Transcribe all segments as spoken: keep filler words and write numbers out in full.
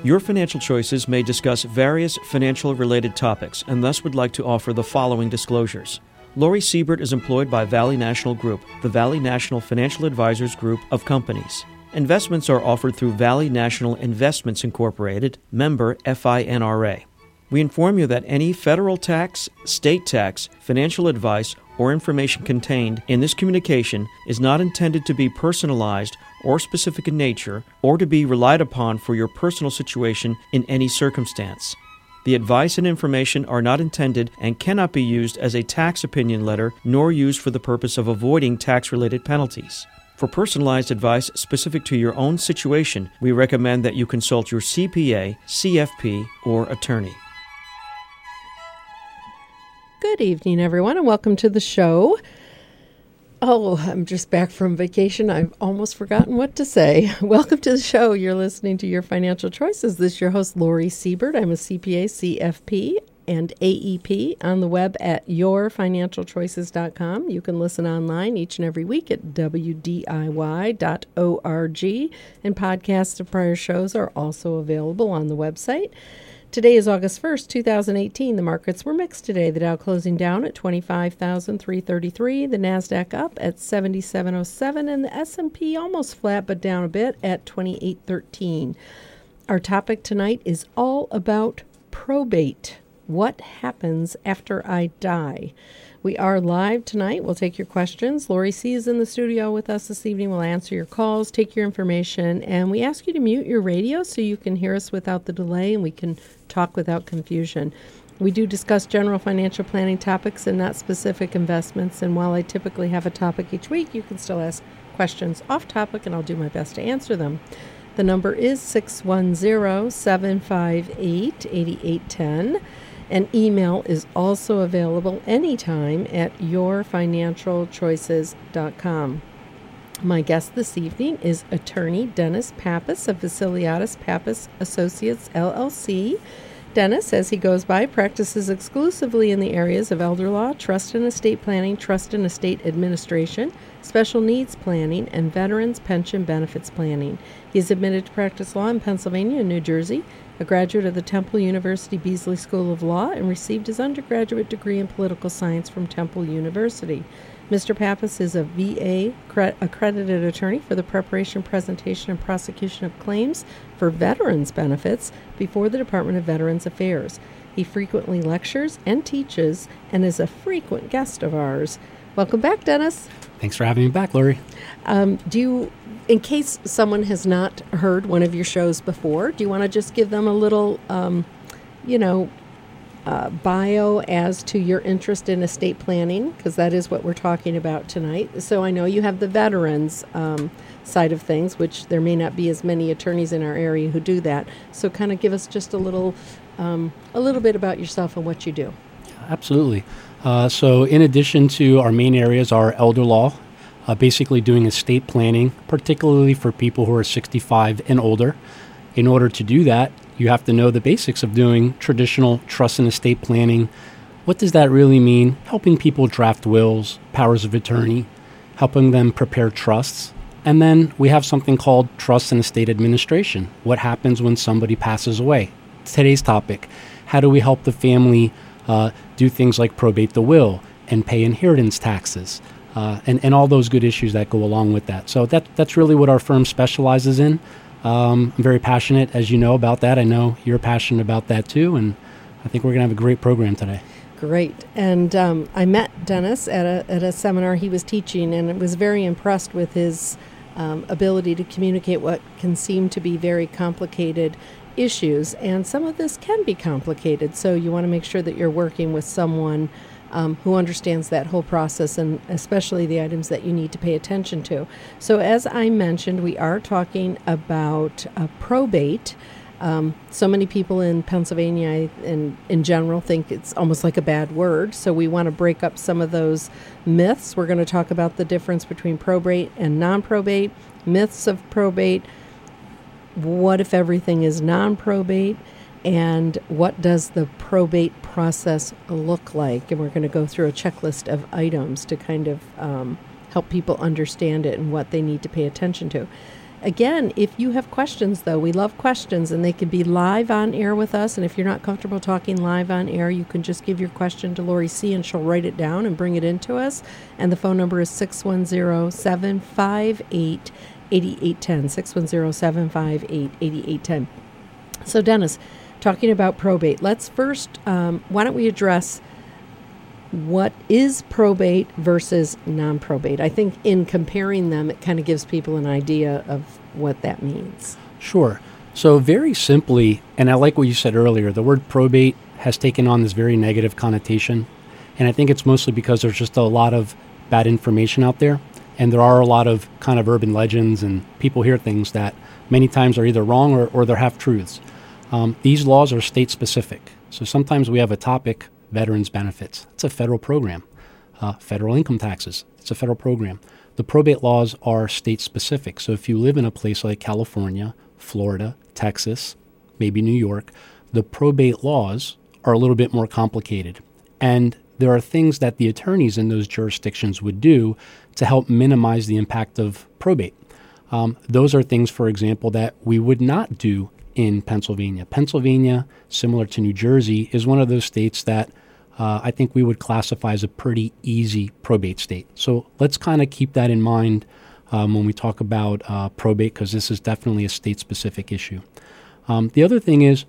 Your Financial Choices may discuss various financial-related topics and thus would like to offer the following disclosures. Lori Siebert is employed by Valley National Group, the Valley National Financial Advisors Group of companies. Investments are offered through Valley National Investments Incorporated, member F I N R A. We inform you that any federal tax, state tax, financial advice, or information contained in this communication is not intended to be personalized or specific in nature, or to be relied upon for your personal situation in any circumstance. The advice and information are not intended and cannot be used as a tax opinion letter, nor used for the purpose of avoiding tax-related penalties. For personalized advice specific to your own situation, we recommend that you consult your C P A, C F P, or attorney. Good evening, everyone, and welcome to the show. Oh, I'm just back from vacation. I've almost forgotten what to say. Welcome to the show. You're listening to Your Financial Choices. This is your host, Lori Siebert. I'm a C P A, C F P, and A E P on the web at your financial choices dot com. You can listen online each and every week at w d i y dot org, and podcasts of prior shows are also available on the website. Today is August first, two thousand eighteen. The markets were mixed today. The Dow closing down at twenty-five thousand three hundred thirty-three, the NASDAQ up at seventy-seven oh seven, and the S and P almost flat but down a bit at twenty-eight thirteen. Our topic tonight is all about probate. What happens after I die? We are live tonight. We'll take your questions. Lori C. is in the studio with us this evening. We'll answer your calls, take your information, and we ask you to mute your radio so you can hear us without the delay and we can talk without confusion. We do discuss general financial planning topics and not specific investments, and while I typically have a topic each week, you can still ask questions off topic and I'll do my best to answer them. The number is six one zero, seven five eight, eight eight one zero. An email is also available anytime at your financial choices dot com. My guest this evening is attorney Dennis Pappas of Vasiliadis Pappas Associates, L L C. Dennis, as he goes by, practices exclusively in the areas of elder law, trust and estate planning, trust and estate administration, special needs planning, and veterans pension benefits planning. He is admitted to practice law in Pennsylvania and New Jersey, a graduate of the Temple University Beasley School of Law, and received his undergraduate degree in political science from Temple University. Mister Pappas is a V A accredited attorney for the preparation, presentation, and prosecution of claims for veterans benefits before the Department of Veterans Affairs. He frequently lectures and teaches and is a frequent guest of ours. Welcome back, Dennis. Thanks for having me back, Lori. Um, do you, in case someone has not heard one of your shows before, do you want to just give them a little, um, you know, Uh, bio as to your interest in estate planning, because that is what we're talking about tonight. So I know you have the veterans um, side of things, which there may not be as many attorneys in our area who do that. So kind of give us just a little, um, a little bit about yourself and what you do. Absolutely. Uh, so in addition to our main areas are elder law, uh, basically doing estate planning, particularly for people who are sixty-five and older. In order to do that, you have to know the basics of doing traditional trust and estate planning. What does that really mean? Helping people draft wills, powers of attorney, helping them prepare trusts. And then we have something called trust and estate administration. What happens when somebody passes away? Today's topic, how do we help the family uh, do things like probate the will and pay inheritance taxes uh, and, and all those good issues that go along with that. So that that's really what our firm specializes in. Um, I'm very passionate, as you know, about that. I know you're passionate about that too, and I think we're going to have a great program today. Great. And um, I met Dennis at a at a seminar he was teaching, and I was very impressed with his um, ability to communicate what can seem to be very complicated issues. And some of this can be complicated, so you want to make sure that you're working with someone Um, who understands that whole process, and especially the items that you need to pay attention to. So as I mentioned, we are talking about uh, probate. Um, so many people in Pennsylvania and in general think it's almost like a bad word. So we want to break up some of those myths. We're going to talk about the difference between probate and non-probate, myths of probate, what if everything is non-probate, and what does the probate process look like? And we're going to go through a checklist of items to kind of um, help people understand it and what they need to pay attention to. Again, if you have questions, though, we love questions, and they can be live on air with us. And if you're not comfortable talking live on air, you can just give your question to Lori C., and she'll write it down and bring it into us. And the phone number is six one zero, seven five eight, eight eight one zero, six one zero, seven five eight, eight eight one zero. So, Dennis, talking about probate, let's first, um, why don't we address what is probate versus non-probate? I think in comparing them, it kind of gives people an idea of what that means. Sure. So very simply, and I like what you said earlier, the word probate has taken on this very negative connotation. And I think it's mostly because there's just a lot of bad information out there. And there are a lot of kind of urban legends, and people hear things that many times are either wrong or, or they're half-truths. Um, these laws are state-specific. So sometimes we have a topic, veterans benefits. It's a federal program. Uh, federal income taxes. It's a federal program. The probate laws are state-specific. So if you live in a place like California, Florida, Texas, maybe New York, the probate laws are a little bit more complicated. And there are things that the attorneys in those jurisdictions would do to help minimize the impact of probate. Um, those are things, for example, that we would not do in Pennsylvania. Pennsylvania, similar to New Jersey, is one of those states that uh, I think we would classify as a pretty easy probate state. So let's kind of keep that in mind um, when we talk about uh, probate, because this is definitely a state-specific issue. Um, the other thing is,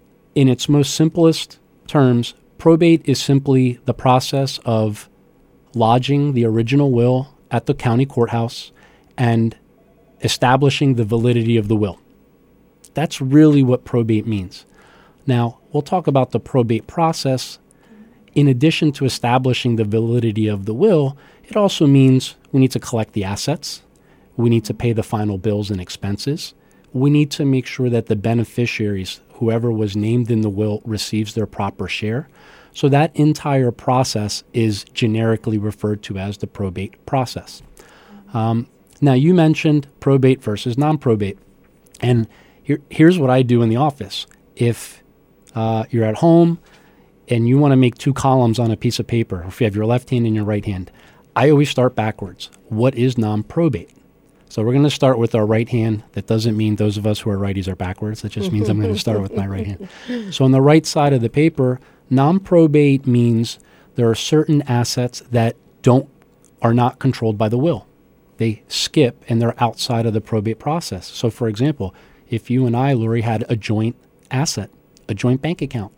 in its most simplest terms, probate is simply the process of lodging the original will at the county courthouse and establishing the validity of the will. That's really what probate means. Now, we'll talk about the probate process. In addition to establishing the validity of the will, it also means we need to collect the assets. We need to pay the final bills and expenses. We need to make sure that the beneficiaries, whoever was named in the will, receives their proper share. So that entire process is generically referred to as the probate process. Um, now, you mentioned probate versus non-probate. And here, here's what I do in the office. If uh, you're at home and you want to make two columns on a piece of paper, or if you have your left hand and your right hand, I always start backwards. What is non-probate? So we're going to start with our right hand. That doesn't mean those of us who are righties are backwards. That just means I'm going to start with my right hand. So on the right side of the paper, non-probate means there are certain assets that don't are not controlled by the will. They skip and they're outside of the probate process. So for example, if you and I, Lori, had a joint asset, a joint bank account,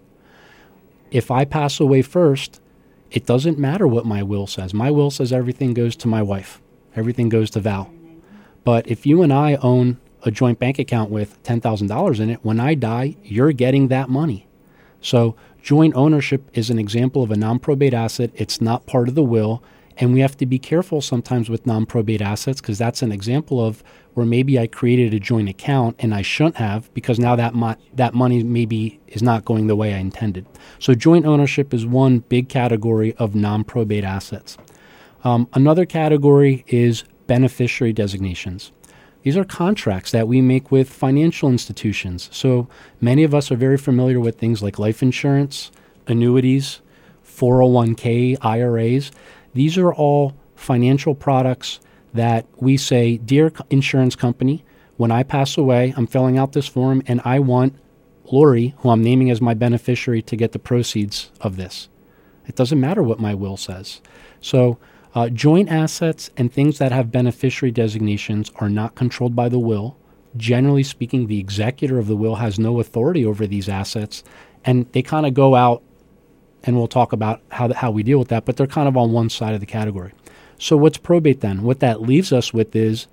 if I pass away first, it doesn't matter what my will says. My will says everything goes to my wife. Everything goes to Val. But if you and I own a joint bank account with ten thousand dollars in it, when I die, you're getting that money. So joint ownership is an example of a non-probate asset. It's not part of the will. And we have to be careful sometimes with non-probate assets, because that's an example of where maybe I created a joint account and I shouldn't have, because now that mo- that money maybe is not going the way I intended. So joint ownership is one big category of non-probate assets. Um, another category is beneficiary designations. These are contracts that we make with financial institutions. So many of us are very familiar with things like life insurance, annuities, four oh one k, I R As. These are all financial products that we say, dear insurance company, when I pass away, I'm filling out this form and I want Lori, who I'm naming as my beneficiary, to get the proceeds of this. It doesn't matter what my will says. So uh, joint assets and things that have beneficiary designations are not controlled by the will. Generally speaking, the executor of the will has no authority over these assets, and they kind of go out, and we'll talk about how th- how we deal with that, but they're kind of on one side of the category. So what's probate then? What that leaves us with is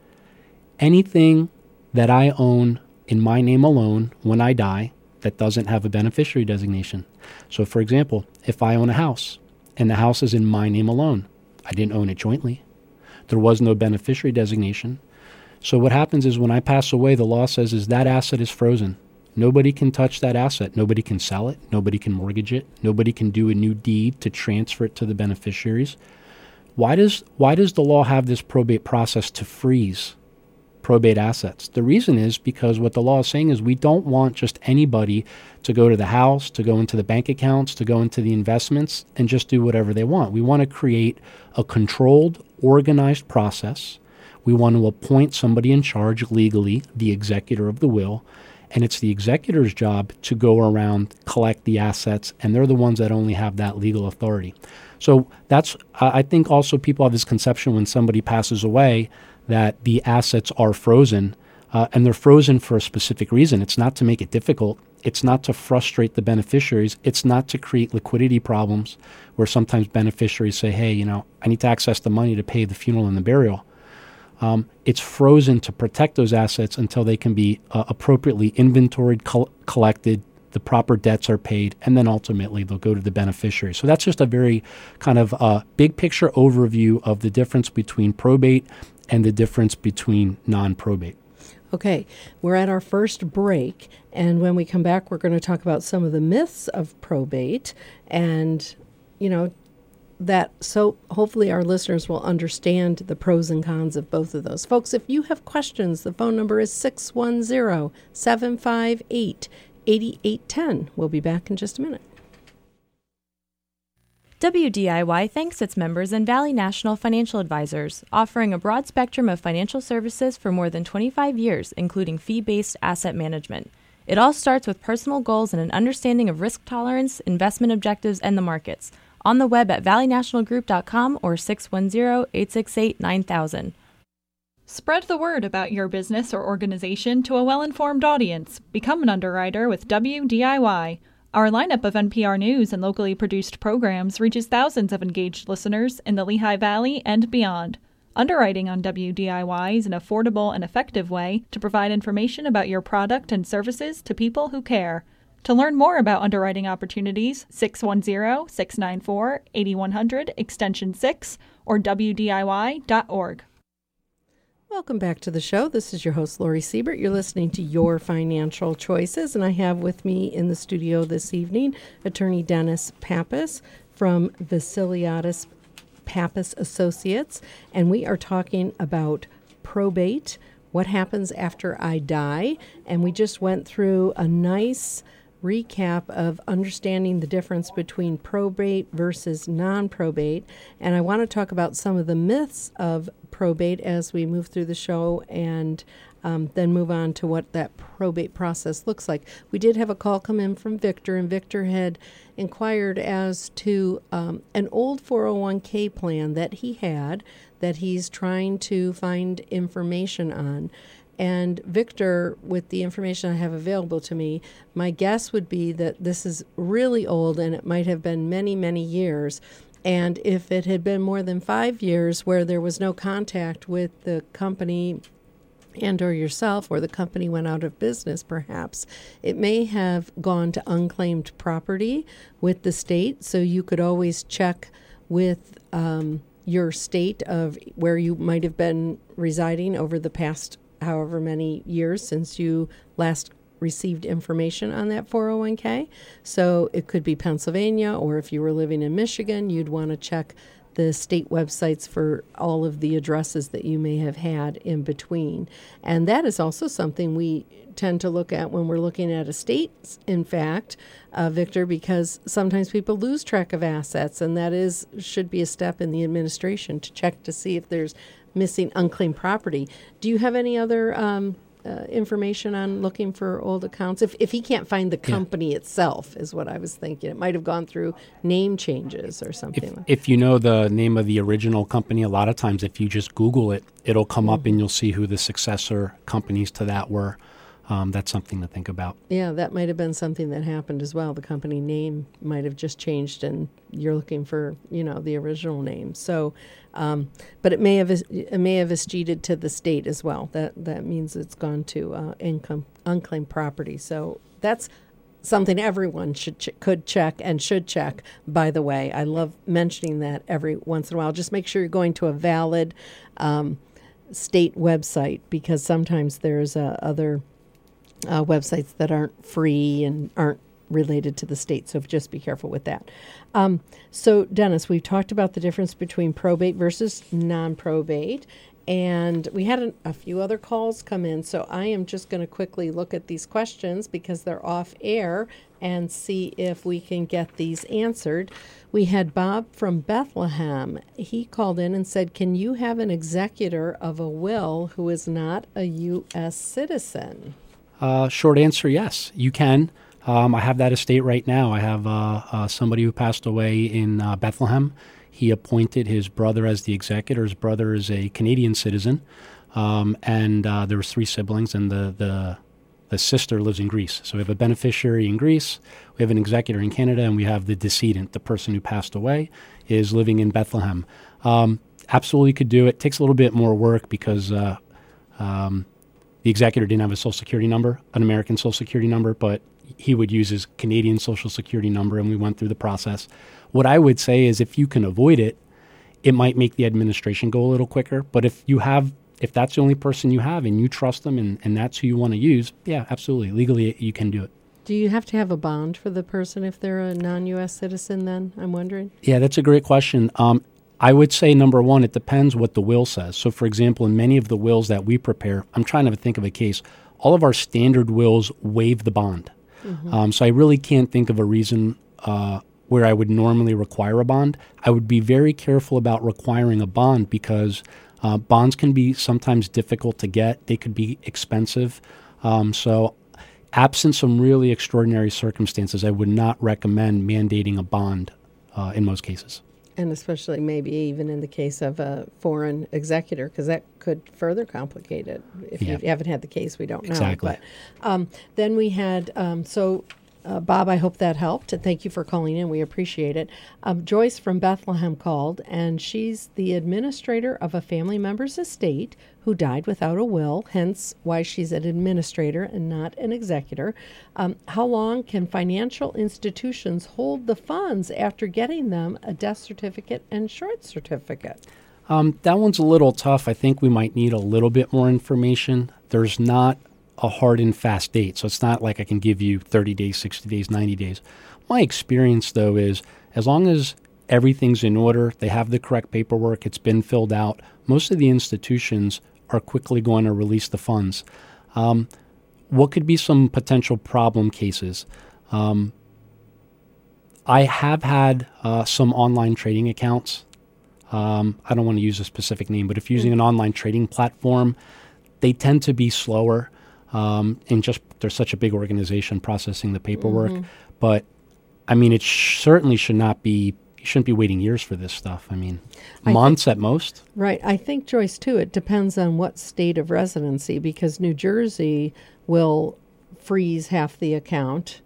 anything that I own in my name alone when I die that doesn't have a beneficiary designation. So for example, if I own a house and the house is in my name alone, I didn't own it jointly. There was no beneficiary designation. So what happens is when I pass away, the law says is that asset is frozen. Nobody can touch that asset. Nobody can sell it. Nobody can mortgage it. Nobody can do a new deed to transfer it to the beneficiaries. Why does why does the law have this probate process to freeze probate assets? The reason is because what the law is saying is we don't want just anybody to go to the house, to go into the bank accounts, to go into the investments, and just do whatever they want. We want to create a controlled, organized process. we want to appoint somebody in charge legally, the executor of the will, and it's the executor's job to go around, collect the assets, and they're the ones that only have that legal authority. So that's, I think also people have this conception when somebody passes away that the assets are frozen, uh, and they're frozen for a specific reason. It's not to make it difficult. It's not to frustrate the beneficiaries. It's not to create liquidity problems where sometimes beneficiaries say, hey, you know, I need to access the money to pay the funeral and the burial. Um, it's frozen to protect those assets until they can be uh, appropriately inventoried, col- collected, the proper debts are paid, and then ultimately they'll go to the beneficiary. So that's just a very kind of uh, big picture overview of the difference between probate and the difference between non-probate. Okay, we're at our first break, and when we come back, we're going to talk about some of the myths of probate, and, you know, that so hopefully our listeners will understand the pros and cons of both of those. Folks, if you have questions, the phone number is six one zero, seven five eight, eight eight one zero. We'll be back in just a minute. W D I Y thanks its members and Valley National Financial Advisors, offering a broad spectrum of financial services for more than twenty-five years, including fee-based asset management. It all starts with personal goals and an understanding of risk tolerance, investment objectives, and the markets. On the web at valley national group dot com or six one zero, eight six eight, nine thousand. Spread the word about your business or organization to a well-informed audience. Become an underwriter with W D I Y. Our lineup of N P R News and locally produced programs reaches thousands of engaged listeners in the Lehigh Valley and beyond. Underwriting on W D I Y is an affordable and effective way to provide information about your product and services to people who care. To learn more about underwriting opportunities, six one zero, six nine four, eight one zero zero, extension six, or w d i y dot org. Welcome back to the show. This is your host, Lori Siebert. You're listening to Your Financial Choices, and I have with me in the studio this evening attorney Dennis Pappas from Vasiliadis Pappas Associates, and we are talking about probate, what happens after I die, and we just went through a nice recap of understanding the difference between probate versus non-probate, and I want to talk about some of the myths of probate as we move through the show, and um, then move on to what that probate process looks like. We did have a call come in from Victor, and Victor had inquired as to um, an old four oh one k plan that he had that he's trying to find information on. And Victor, with the information I have available to me, my guess would be that this is really old and it might have been many, many years. And if it had been more than five years where there was no contact with the company and or yourself, or the company went out of business perhaps, it may have gone to unclaimed property with the state. So you could always check with um, your state of where you might have been residing over the past however many years since you last received information on that four oh one k. So it could be Pennsylvania, or if you were living in Michigan, you'd want to check the state websites for all of the addresses that you may have had in between. And that is also something we tend to look at when we're looking at estates, in fact, uh, Victor, because sometimes people lose track of assets, and that is should be a step in the administration to check to see if there's missing unclaimed property. Do you have any other um, uh, information on looking for old accounts? If if he can't find the company yeah. itself, is what I was thinking. It might have gone through name changes or something. If, like if you know the name of the original company, a lot of times if you just Google it, it'll come mm-hmm. up and you'll see who the successor companies to that were. Um, that's something to think about. Yeah, that might have been something that happened as well. The company name might have just changed, and you're looking for, you know, the original name. So, um, but it may have it may have escheated to the state as well. That that means it's gone to uh, income unclaimed property. So that's something everyone should ch- could check and should check. By the way, I love mentioning that every once in a while. Just make sure you're going to a valid um, state website, because sometimes there's uh, other Uh, websites that aren't free and aren't related to the state, so just be careful with that. Um, so, Dennis, we've talked about the difference between probate versus non-probate, and we had an, a few other calls come in, so I am just going to quickly look at these questions because they're off air and see if we can get these answered. We had Bob from Bethlehem. He called in and said, can you have an executor of a will who is not a U S citizen? Uh, short answer, yes, you can. Um, I have that estate right now. I have uh, uh, somebody who passed away in uh, Bethlehem. He appointed his brother as the executor. His brother is a Canadian citizen, um, and uh, there was three siblings, and the, the the sister lives in Greece. So we have a beneficiary in Greece, we have an executor in Canada, and we have the decedent, the person who passed away, is living in Bethlehem. Um, absolutely could do it. Takes a little bit more work because uh, um, the executor didn't have a Social Security number, an American Social Security number, but he would use his Canadian Social Security number, and we went through the process. What I would say is if you can avoid it, it might make the administration go a little quicker. But if you have, if that's the only person you have and you trust them and, and that's who you want to use, yeah, absolutely. Legally, you can do it. Do you have to have a bond for the person if they're a non-U S citizen then, I'm wondering? Yeah, that's a great question. Um, I would say, number one, it depends what the will says. So, for example, in many of the wills that we prepare, I'm trying to think of a case, all of our standard wills waive the bond. Mm-hmm. Um, so I really can't think of a reason uh, where I would normally require a bond. I would be very careful about requiring a bond because uh, bonds can be sometimes difficult to get. They could be expensive. Um, so absent some really extraordinary circumstances, I would not recommend mandating a bond uh, in most cases. And especially maybe even in the case of a foreign executor, because that could further complicate it. If Yeah. you haven't had the case, we don't know. Exactly. But um, then we had, um, so uh, Bob, I hope that helped. And thank you for calling in. We appreciate it. Um, Joyce from Bethlehem called, and she's the administrator of a family member's estate who died without a will, hence why she's an administrator and not an executor. Um, how long can financial institutions hold the funds after getting them a death certificate and short certificate? Um, that one's a little tough. I think we might need a little bit more information. There's not a hard and fast date, so it's not like I can give you thirty days, sixty days, ninety days. My experience, though, is as long as everything's in order, they have the correct paperwork, it's been filled out, most of the institutions are quickly going to release the funds. Um, what could be some potential problem cases? Um, I have had uh, some online trading accounts. Um, I don't want to use a specific name, but if using an online trading platform, they tend to be slower. Um, and just there's such a big organization processing the paperwork. Mm-hmm. But, I mean, it sh- certainly should not be, you shouldn't be waiting years for this stuff. I mean, I months think, at most. Right. I think, Joyce, too, it depends on what state of residency, because New Jersey will freeze half the account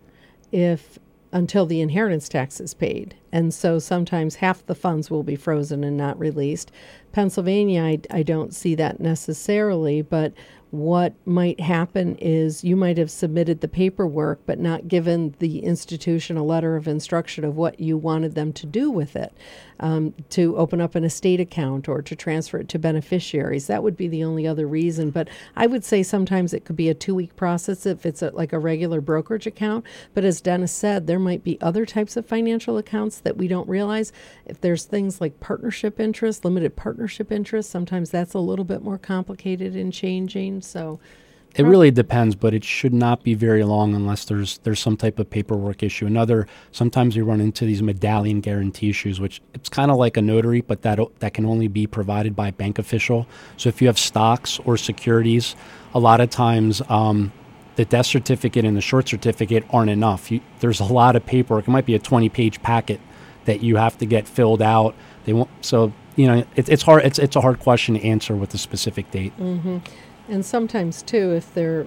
if until the inheritance tax is paid. And so sometimes half the funds will be frozen and not released. Pennsylvania, I, I don't see that necessarily, but what might happen is you might have submitted the paperwork but not given the institution a letter of instruction of what you wanted them to do with it, um, to open up an estate account or to transfer it to beneficiaries. That would be the only other reason. But I would say sometimes it could be a two-week process if it's a, like a regular brokerage account. But as Dennis said, there might be other types of financial accounts that we don't realize. If there's things like partnership interest, limited partnership interest, sometimes that's a little bit more complicated in changing. So it really depends, but it should not be very long unless there's there's some type of paperwork issue. Another, sometimes we run into these medallion guarantee issues, which it's kind of like a notary, but that that can only be provided by a bank official. So if you have stocks or securities, a lot of times um, the death certificate and the short certificate aren't enough. You, there's a lot of paperwork. It might be a twenty-page packet that you have to get filled out. They won't. So you know, it, it's hard. It's it's a hard question to answer with a specific date. Mm-hmm. And sometimes, too, if they're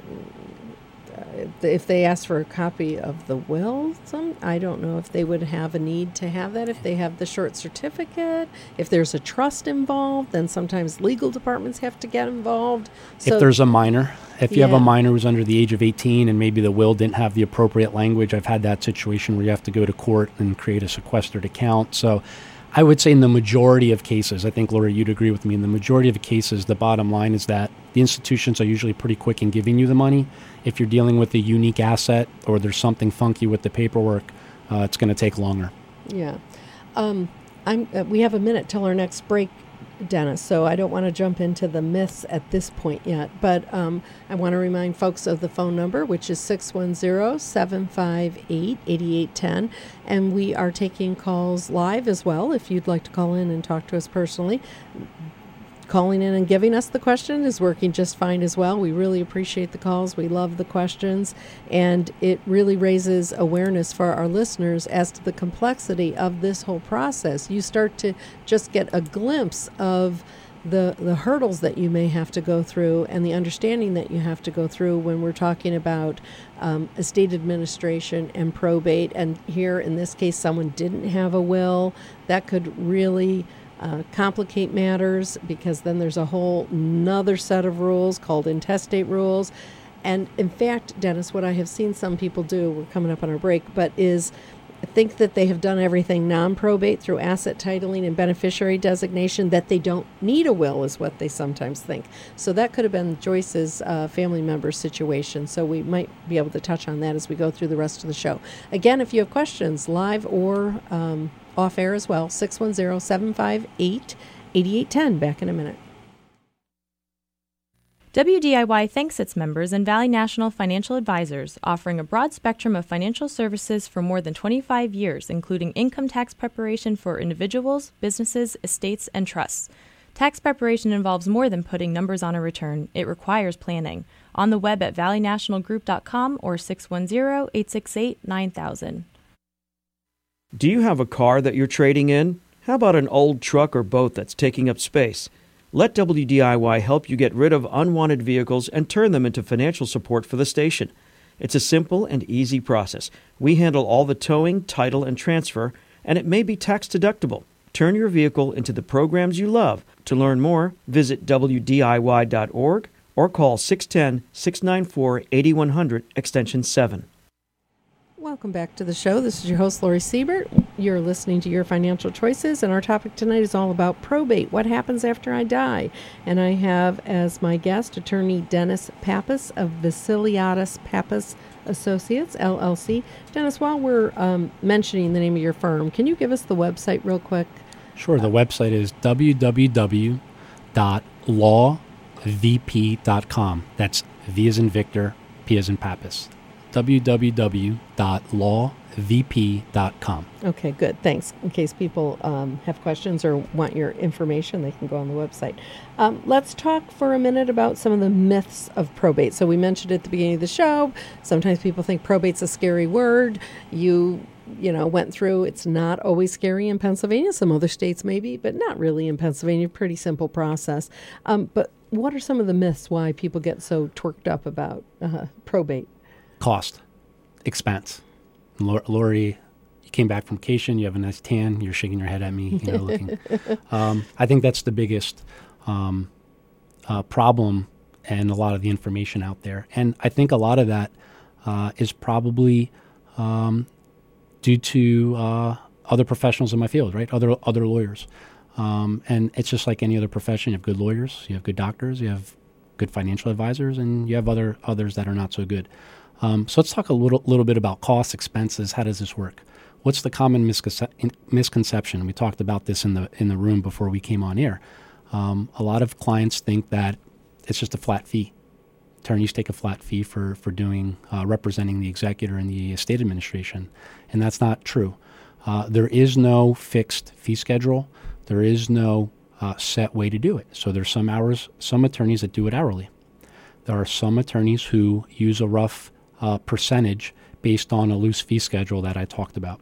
uh, if they ask for a copy of the will, some I don't know if they would have a need to have that. If they have the short certificate, if there's a trust involved, then sometimes legal departments have to get involved. So if there's a minor, if you yeah. have a minor who's under the age of eighteen and maybe the will didn't have the appropriate language, I've had that situation where you have to go to court and create a sequestered account. So I would say in the majority of cases, I think, Laura, you'd agree with me, in the majority of cases, the bottom line is that the institutions are usually pretty quick in giving you the money. If you're dealing with a unique asset or there's something funky with the paperwork, uh, it's going to take longer. Yeah. Um, I'm, uh, we have a minute till our next break. Dennis, so I don't want to jump into the myths at this point yet, but um, I want to remind folks of the phone number, which is six one zero, seven five eight, eight eight one zero, and we are taking calls live as well. If you'd like to call in and talk to us personally, calling in and giving us the question is working just fine as well. We really appreciate the calls. We love the questions, and it really raises awareness for our listeners as to the complexity of this whole process. You start to just get a glimpse of the the hurdles that you may have to go through and the understanding that you have to go through when we're talking about um, estate administration and probate. And here in this case, someone didn't have a will. That could really Uh, complicate matters, because then there's a whole another set of rules called intestate rules. And in fact, Dennis, what I have seen some people do, we're coming up on our break, but is think that they have done everything non-probate through asset titling and beneficiary designation, that they don't need a will, is what they sometimes think. So that could have been Joyce's uh, family member situation. So we might be able to touch on that as we go through the rest of the show. Again, if you have questions, live or um, off air as well, six one zero, seven five eight, eight eight one zero. Back in a minute. W D I Y thanks its members and Valley National Financial Advisors, offering a broad spectrum of financial services for more than twenty-five years, including income tax preparation for individuals, businesses, estates, and trusts. Tax preparation involves more than putting numbers on a return. It requires planning. On the web at valley national group dot com or six one zero, eight six eight, nine thousand. Do you have a car that you're trading in? How about an old truck or boat that's taking up space? Let W D I Y help you get rid of unwanted vehicles and turn them into financial support for the station. It's a simple and easy process. We handle all the towing, title, and transfer, and it may be tax deductible. Turn your vehicle into the programs you love. To learn more, visit W D I Y dot org or call six one zero, six nine four, eight one zero zero, extension seven. Welcome back to the show. This is your host, Lori Siebert. You're listening to Your Financial Choices, and our topic tonight is all about probate. What happens after I die? And I have as my guest attorney Dennis Pappas of Vasiliadis Pappas Associates, L L C. Dennis, while we're um, mentioning the name of your firm, can you give us the website real quick? Sure. The website is w w w dot law v p dot com. That's V as in Victor, P as in Pappas. w w w dot law v p dot com. Okay, good. Thanks. In case people um, have questions or want your information, they can go on the website. Um, let's talk for a minute about some of the myths of probate. So we mentioned at the beginning of the show, sometimes people think probate's a scary word. You, you know, went through, it's not always scary in Pennsylvania. Some other states maybe, but not really in Pennsylvania. Pretty simple process. Um, but what are some of the myths why people get so twerked up about uh, probate? Cost, expense. Lori, you came back from vacation, you have a nice tan, you're shaking your head at me, you know, looking. Um, I think that's the biggest um, uh, problem and a lot of the information out there. And I think a lot of that uh, is probably um, due to uh, other professionals in my field, right? Other other lawyers. Um, and it's just like any other profession. You have good lawyers, you have good doctors, you have good financial advisors, and you have other others that are not so good. Um, so let's talk a little little bit about costs, expenses. How does this work? What's the common misconce- misconception? We talked about this in the in the room before we came on air. Um, a lot of clients think that it's just a flat fee. Attorneys take a flat fee for for doing uh, representing the executor in the estate administration, and that's not true. Uh, there is no fixed fee schedule. There is no uh, set way to do it. So there's some hours, some attorneys that do it hourly. There are some attorneys who use a rough Uh, percentage based on a loose fee schedule that I talked about.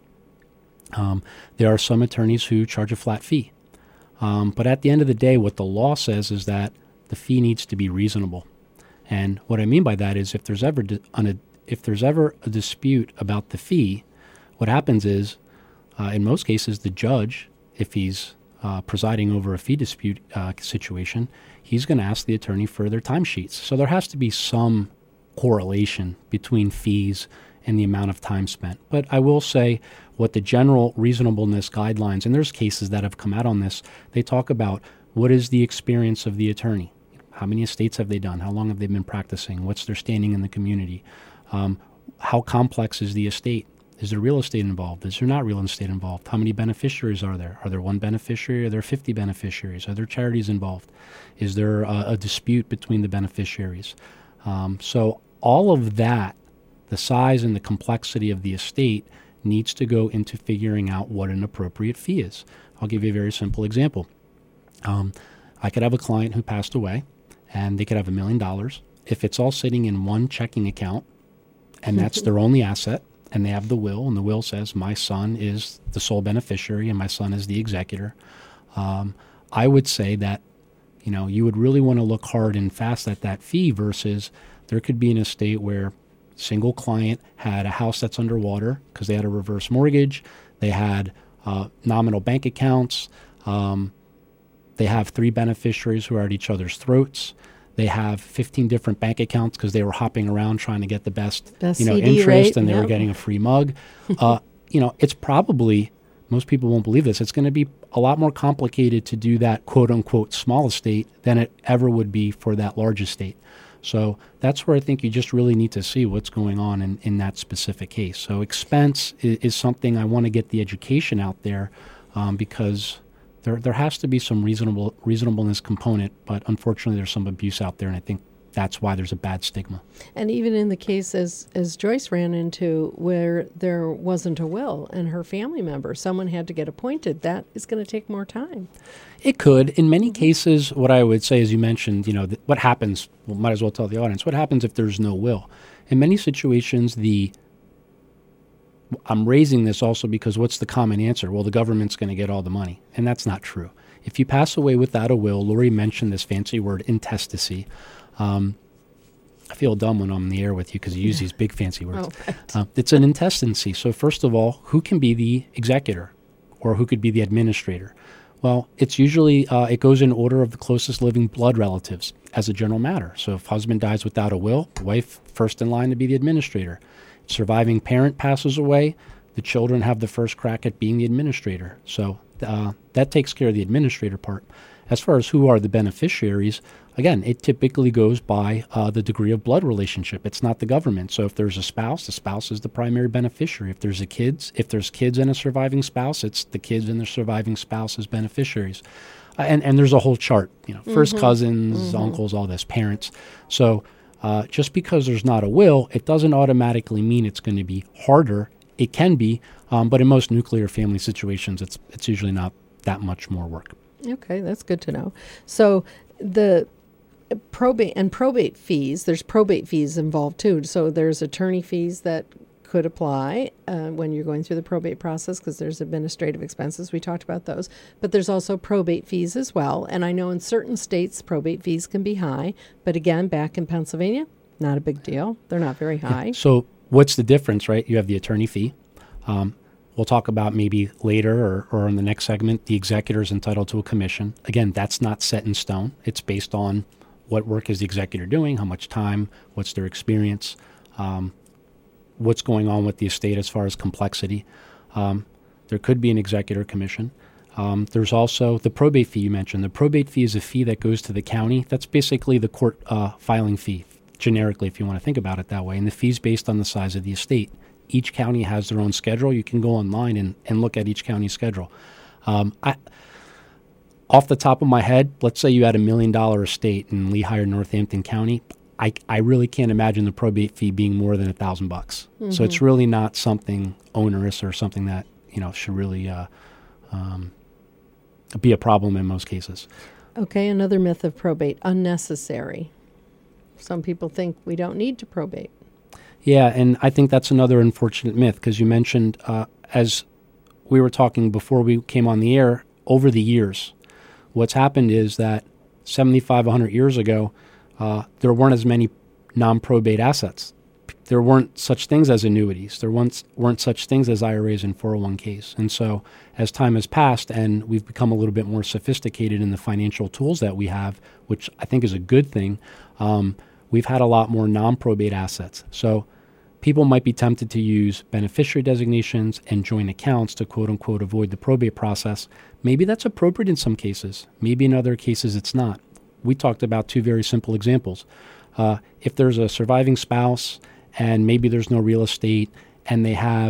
Um, there are some attorneys who charge a flat fee. Um, but at the end of the day, what the law says is that the fee needs to be reasonable. And what I mean by that is if there's ever di- on a, if there's ever a dispute about the fee, what happens is, uh, in most cases, the judge, if he's uh, presiding over a fee dispute uh, situation, he's going to ask the attorney for their timesheets. So there has to be some correlation between fees and the amount of time spent. But I will say what the general reasonableness guidelines, and there's cases that have come out on this, they talk about what is the experience of the attorney. How many estates have they done? How long have they been practicing? What's their standing in the community? Um, how complex is the estate? Is there real estate involved? Is there not real estate involved? How many beneficiaries are there? Are there one beneficiary? Are there fifty beneficiaries? Are there charities involved? Is there a, a dispute between the beneficiaries? Um, so all of that, the size and the complexity of the estate, needs to go into figuring out what an appropriate fee is. I'll give you a very simple example. Um, I could have a client who passed away, and they could have a million dollars. If it's all sitting in one checking account, and that's their only asset, and they have the will, and the will says my son is the sole beneficiary and my son is the executor, um, I would say that, you know, you would really want to look hard and fast at that fee versus there could be an estate where single client had a house that's underwater because they had a reverse mortgage, they had uh, nominal bank accounts, um, they have three beneficiaries who are at each other's throats. They have fifteen different bank accounts because they were hopping around trying to get the best, best you know, C D interest, rate, and they yep. were getting a free mug. uh, you know, it's probably, most people won't believe this, it's going to be a lot more complicated to do that quote-unquote small estate than it ever would be for that large estate. So that's where I think you just really need to see what's going on in, in that specific case. So expense is, is something I want to get the education out there um, because there there has to be some reasonable reasonableness component, but unfortunately there's some abuse out there, and I think that's why there's a bad stigma. And even in the case as, as Joyce ran into where there wasn't a will and her family member, someone had to get appointed, that is going to take more time. It could. In many cases, what I would say, as you mentioned, you know, th- what happens, well, might as well tell the audience, what happens if there's no will? In many situations, the I'm raising this also because what's the common answer? Well, the government's going to get all the money, and that's not true. If you pass away without a will, Lori mentioned this fancy word, intestacy. Um, I feel dumb when I'm in the air with you because you use these big fancy words. Oh, right. uh, it's an intestacy. So first of all, who can be the executor or who could be the administrator? Well, it's usually, uh, it goes in order of the closest living blood relatives as a general matter. So if husband dies without a will, wife first in line to be the administrator. Surviving parent passes away, the children have the first crack at being the administrator. So uh, that takes care of the administrator part. As far as who are the beneficiaries, again, it typically goes by uh, the degree of blood relationship. It's not the government. So if there's a spouse, the spouse is the primary beneficiary. If there's a kids, if there's kids and a surviving spouse, it's the kids and the surviving spouse as beneficiaries. Uh, and, and there's a whole chart, you know, first Mm-hmm. cousins, Mm-hmm. uncles, all this, parents. So uh, just because there's not a will, it doesn't automatically mean it's going to be harder. It can be, um, but in most nuclear family situations, it's it's usually not that much more work. Okay, that's good to know. So the probate and probate fees, there's probate fees involved too. So there's attorney fees that could apply uh, when you're going through the probate process because there's administrative expenses. We talked about those. But there's also probate fees as well. And I know in certain states probate fees can be high. But again, back in Pennsylvania, not a big deal. They're not very high. Yeah. So what's the difference, right? You have the attorney fee. Um, We'll talk about maybe later or, or in the next segment, the executor is entitled to a commission. Again, that's not set in stone. It's based on what work is the executor doing, how much time, what's their experience, um, what's going on with the estate as far as complexity. Um, there could be an executor commission. Um, there's also the probate fee you mentioned. The probate fee is a fee that goes to the county. That's basically the court uh, filing fee, generically, if you want to think about it that way. And the fee's based on the size of the estate. Each county has their own schedule. You can go online and, and look at each county's schedule. Um, I, off the top of my head, let's say you had a million dollar estate in Lehigh or Northampton County. I, I really can't imagine the probate fee being more than a thousand bucks. Mm-hmm. So it's really not something onerous or something that, you know, should really uh, um, be a problem in most cases. Okay, another myth of probate, unnecessary. Some people think we don't need to probate. Yeah, and I think that's another unfortunate myth because you mentioned, uh, as we were talking before we came on the air, over the years, what's happened is that seventy-five, one hundred years ago, uh, there weren't as many non-probate assets. There weren't such things as annuities. There weren't, weren't such things as I R As and four oh one k's. And so as time has passed and we've become a little bit more sophisticated in the financial tools that we have, which I think is a good thing, um, we've had a lot more non-probate assets. So people might be tempted to use beneficiary designations and joint accounts to quote-unquote avoid the probate process. Maybe that's appropriate in some cases. Maybe in other cases it's not. We talked about two very simple examples. Uh, if there's a surviving spouse and maybe there's no real estate and they have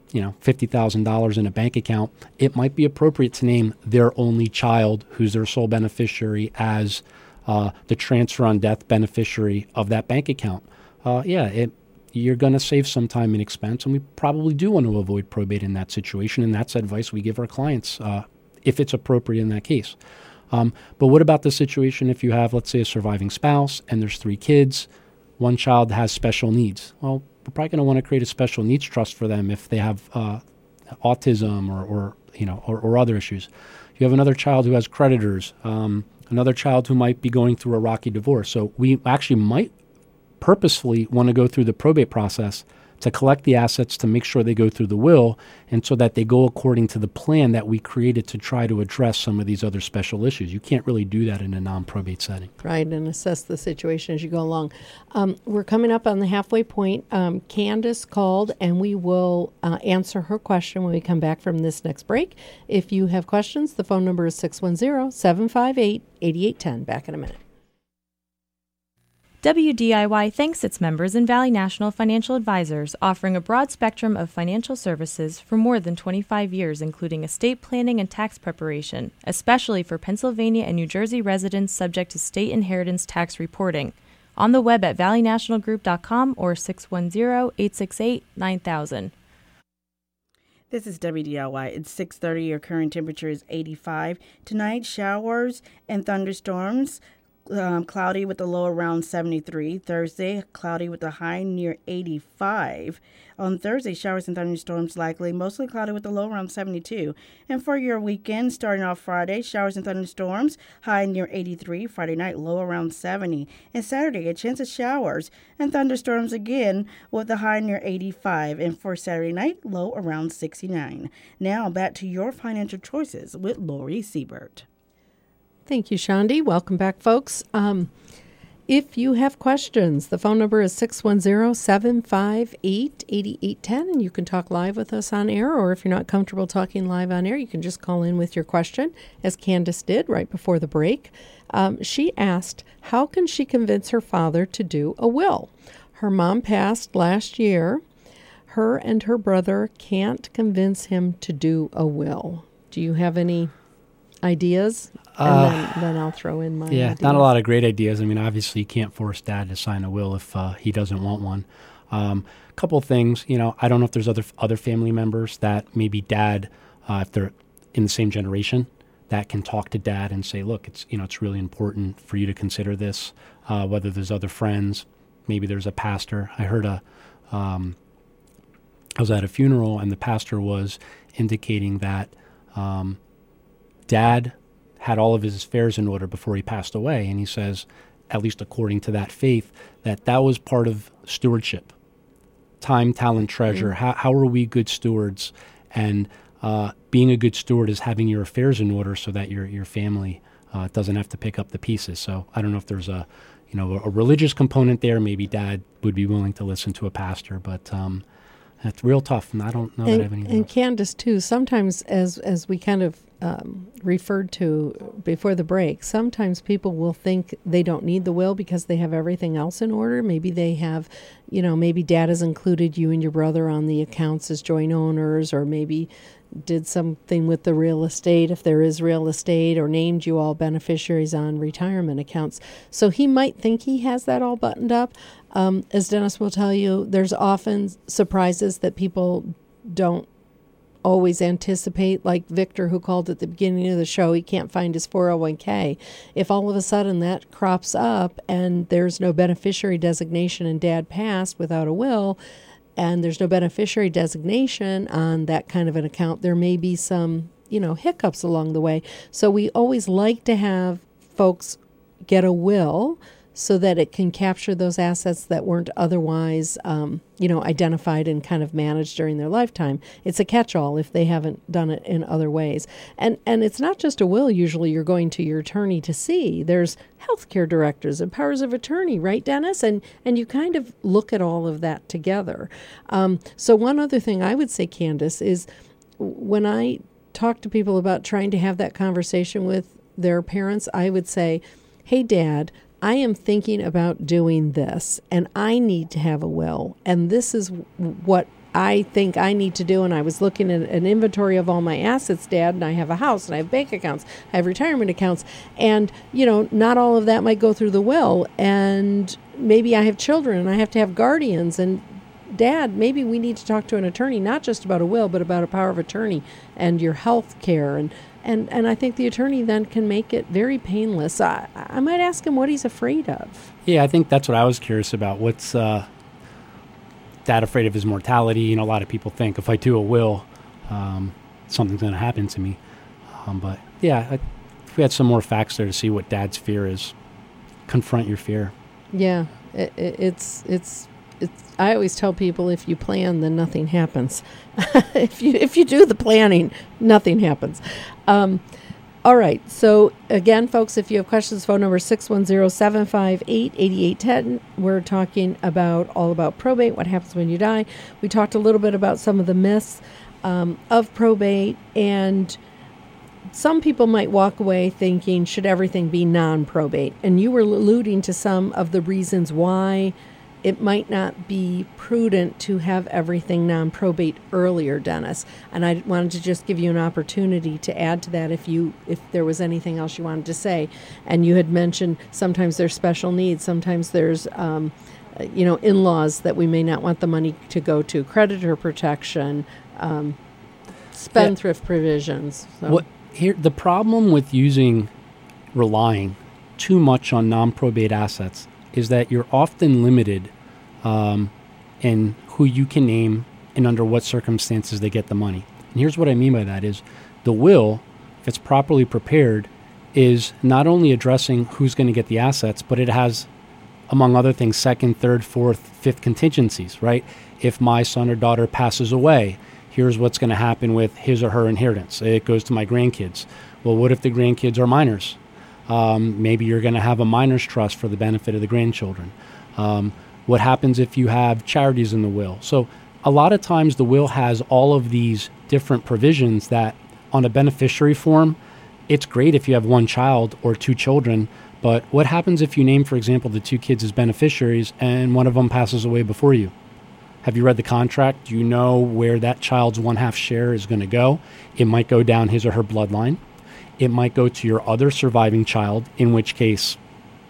you know, fifty thousand dollars in a bank account, it might be appropriate to name their only child, who's their sole beneficiary, as uh, the transfer on death beneficiary of that bank account. Uh, yeah, it, you're going to save some time and expense, and we probably do want to avoid probate in that situation, and that's advice we give our clients uh, if it's appropriate in that case. Um, but what about the situation if you have, let's say, a surviving spouse and there's three kids, one child has special needs? Well, we're probably going to want to create a special needs trust for them if they have uh, autism or, or you know or, or other issues. You have another child who has creditors, um, another child who might be going through a rocky divorce. So we actually might purposefully want to go through the probate process to collect the assets, to make sure they go through the will, and so that they go according to the plan that we created to try to address some of these other special issues. You can't really do that in a non-probate setting. Right, and assess the situation as you go along. Um, we're coming up on the halfway point. Um, Candace called, and we will uh, answer her question when we come back from this next break. If you have questions, the phone number is six one zero, seven five eight, eight eight one zero. Back in a minute. W D I Y thanks its members in Valley National Financial Advisors, offering a broad spectrum of financial services for more than twenty-five years, including estate planning and tax preparation, especially for Pennsylvania and New Jersey residents subject to state inheritance tax reporting. On the web at valley national group dot com or six one zero, eight six eight, nine thousand. This is W D I Y. It's six thirty. Your current temperature is eighty-five. Tonight, showers and thunderstorms. Um, cloudy with a low around seventy-three. Thursday, cloudy with a high near eighty-five. On Thursday, showers and thunderstorms likely, mostly cloudy with a low around seventy-two. And for your weekend, starting off Friday, showers and thunderstorms, high near eighty-three. Friday night, low around seventy. And Saturday, a chance of showers and thunderstorms again with a high near eighty-five. And for Saturday night, low around sixty-nine. Now, back to your financial choices with Lori Siebert. Thank you, Shandi. Welcome back, folks. Um, if you have questions, the phone number is six one zero, seven five eight, eight eight one zero, and you can talk live with us on air, or if you're not comfortable talking live on air, you can just call in with your question, as Candace did right before the break. Um, she asked, how can she convince her father to do a will? Her mom passed last year. Her and her brother can't convince him to do a will. Do you have any ideas? And Uh, then, then I'll throw in my Yeah, ideas. not a lot of great ideas. I mean, obviously, you can't force dad to sign a will if uh, he doesn't want one. A um, couple things, you know, I don't know if there's other other family members that maybe dad, uh, if they're in the same generation, that can talk to dad and say, look, it's you know, it's really important for you to consider this. Uh, whether there's other friends, maybe there's a pastor. I heard a, um, I was at a funeral and the pastor was indicating that um, dad had all of his affairs in order before he passed away. And he says, at least according to that faith, that that was part of stewardship. Time, talent, treasure. Mm-hmm. How, how are we good stewards? And uh, being a good steward is having your affairs in order so that your your family uh, doesn't have to pick up the pieces. So I don't know if there's a, you know, a, a religious component there. Maybe dad would be willing to listen to a pastor, but um, it's real tough. And I don't know and, that I have anything And else. Candace, too, sometimes as, as we kind of Um, referred to before the break, sometimes people will think they don't need the will because they have everything else in order. Maybe they have, you know, maybe dad has included you and your brother on the accounts as joint owners, or maybe did something with the real estate, if there is real estate, or named you all beneficiaries on retirement accounts. So he might think he has that all buttoned up. Um, as Dennis will tell you, there's often surprises that people don't always anticipate, like Victor, who called at the beginning of the show, he can't find his four oh one k. If all of a sudden that crops up and there's no beneficiary designation and dad passed without a will, and there's no beneficiary designation on that kind of an account, there may be some, you know, hiccups along the way. So we always like to have folks get a will so that it can capture those assets that weren't otherwise, um, you know, identified and kind of managed during their lifetime. It's a catch-all if they haven't done it in other ways. And and it's not just a will usually you're going to your attorney to see. There's healthcare directors and powers of attorney, right, Dennis? And and you kind of look at all of that together. Um, so one other thing I would say, Candace, is when I talk to people about trying to have that conversation with their parents, I would say, hey, Dad, I am thinking about doing this, and I need to have a will, and this is what I think I need to do, and I was looking at an inventory of all my assets, Dad, and I have a house, and I have bank accounts, I have retirement accounts, and, you know, not all of that might go through the will, and maybe I have children, and I have to have guardians, and Dad, maybe we need to talk to an attorney, not just about a will, but about a power of attorney and your health care, and And and I think the attorney then can make it very painless. I, I might ask him what he's afraid of. Yeah, I think that's what I was curious about. What's uh, Dad afraid of his mortality? You know, a lot of people think if I do a will, um, something's going to happen to me. Um, but yeah, I, if we had some more facts there to see what Dad's fear is, confront your fear. Yeah, it, it, it's it's it's. I always tell people if you plan, then nothing happens. if you if you do the planning, nothing happens. Um, all right. So again, folks, if you have questions, phone number six one zero, seven five eight, eight eight one zero. We're talking about all about probate, what happens when you die. We talked a little bit about some of the myths um, of probate, and some people might walk away thinking, should everything be non-probate? And you were alluding to some of the reasons why it might not be prudent to have everything non-probate earlier, Dennis. And I wanted to just give you an opportunity to add to that if you if there was anything else you wanted to say. And you had mentioned sometimes there's special needs, sometimes there's um, you know, in-laws that we may not want the money to go to, creditor protection, um, spendthrift yeah. provisions. So. What here the problem with using relying too much on non-probate assets is that you're often limited um, in who you can name and under what circumstances they get the money. And here's what I mean by that is the will, if it's properly prepared, is not only addressing who's going to get the assets, but it has, among other things, second, third, fourth, fifth contingencies, right? If my son or daughter passes away, here's what's going to happen with his or her inheritance. It goes to my grandkids. Well, what if the grandkids are minors? Um, maybe you're going to have a minors trust for the benefit of the grandchildren. Um, what happens if you have charities in the will? So a lot of times the will has all of these different provisions that on a beneficiary form, it's great if you have one child or two children, but what happens if you name, for example, the two kids as beneficiaries and one of them passes away before you? Have you read the contract? Do you know where that child's one half share is going to go? It might go down his or her bloodline. It might go to your other surviving child, in which case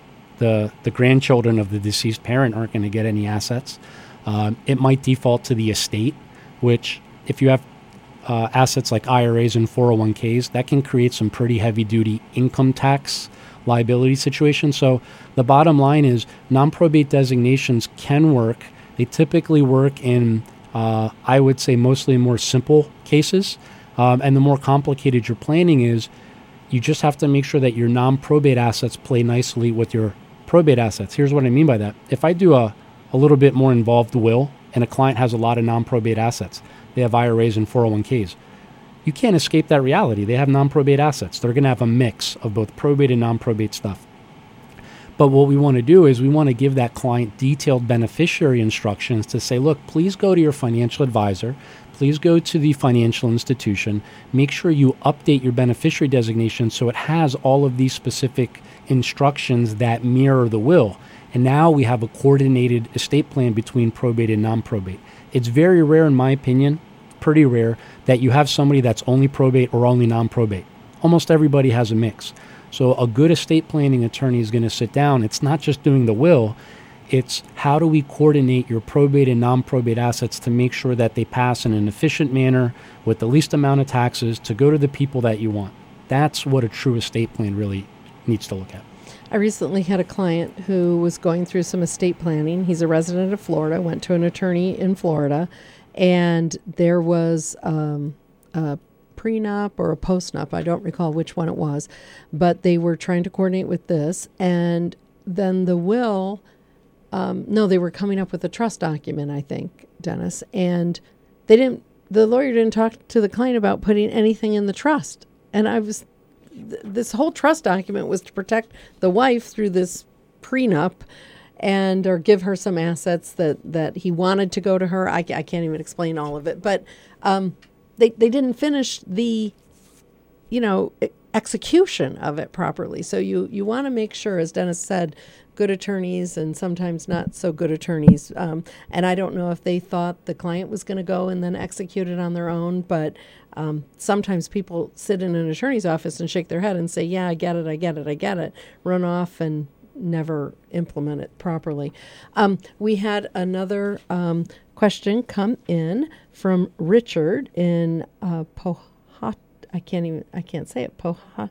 the the grandchildren of the deceased parent aren't going to get any assets. Um, it might default to the estate, which if you have uh, assets like I R As and four oh one k's, that can create some pretty heavy-duty income tax liability situations. So the bottom line is non-probate designations can work. They typically work in, uh, I would say, mostly more simple cases. Um, and the more complicated your planning is, you just have to make sure that your non-probate assets play nicely with your probate assets. Here's what I mean by that. If I do a, a little bit more involved will and a client has a lot of non-probate assets, they have I R As and four oh one k's, you can't escape that reality. They have non-probate assets. They're going to have a mix of both probate and non-probate stuff. But what we want to do is we want to give that client detailed beneficiary instructions to say, look, please go to your financial advisor. Please go to the financial institution. Make sure you update your beneficiary designation so it has all of these specific instructions that mirror the will. And now we have a coordinated estate plan between probate and non-probate. It's very rare, in my opinion, pretty rare, that you have somebody that's only probate or only non-probate. Almost everybody has a mix. So a good estate planning attorney is going to sit down. It's not just doing the will. It's how do we coordinate your probate and non-probate assets to make sure that they pass in an efficient manner with the least amount of taxes to go to the people that you want. That's what a true estate plan really needs to look at. I recently had a client who was going through some estate planning. He's a resident of Florida, went to an attorney in Florida, and there was um, a prenup or a postnup. I don't recall which one it was, but they were trying to coordinate with this. And then the will, um, no, they were coming up with a trust document, I think, Dennis. And they didn't, the lawyer didn't talk to the client about putting anything in the trust. And I was, th- this whole trust document was to protect the wife through this prenup and or give her some assets that, that he wanted to go to her. I, I can't even explain all of it, but um, they, they didn't finish the, you know, execution of it properly. So you, you want to make sure, as Dennis said, good attorneys and sometimes not so good attorneys. Um, and I don't know if they thought the client was going to go and then execute it on their own, but um, sometimes people sit in an attorney's office and shake their head and say, yeah, I get it, I get it, I get it, run off and never implement it properly. Um, we had another um, question come in from Richard in uh, Pohat. I can't even. I can't say it. Pohat.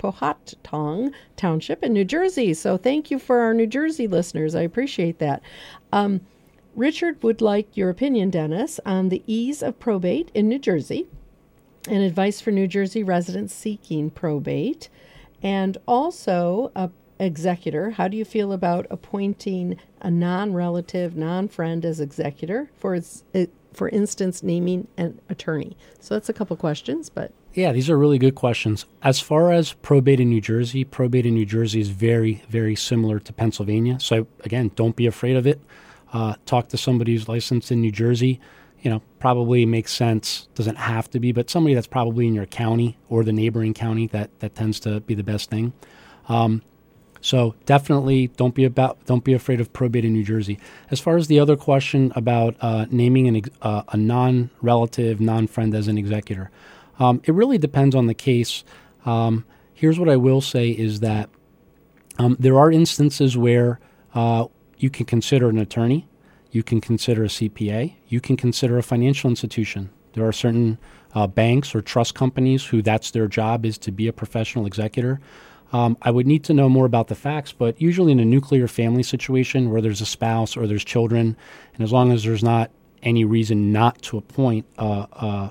Powhatan Township in New Jersey. So thank you for our New Jersey listeners. I appreciate that. Um, Richard would like your opinion, Dennis, on the ease of probate in New Jersey and advice for New Jersey residents seeking probate, and also a executor. How do you feel about appointing a non-relative, non-friend as executor? For its, it, for instance, naming an attorney. So that's a couple questions, but yeah, these are really good questions. As far as probate in New Jersey, probate in New Jersey is very, very similar to Pennsylvania. So again, don't be afraid of it. Uh, talk to somebody who's licensed in New Jersey. You know, probably makes sense. Doesn't have to be, but somebody that's probably in your county or the neighboring county, that that tends to be the best thing. Um, So definitely don't be about don't be afraid of probate in New Jersey. As far as the other question about uh, naming an, uh, a non-relative, non-friend as an executor, um, it really depends on the case. Um, here's what I will say is that um, there are instances where uh, you can consider an attorney, you can consider a C P A, you can consider a financial institution. There are certain uh, banks or trust companies who that's their job is to be a professional executor. Um, I would need to know more about the facts, but usually in a nuclear family situation where there's a spouse or there's children, and as long as there's not any reason not to appoint uh, uh,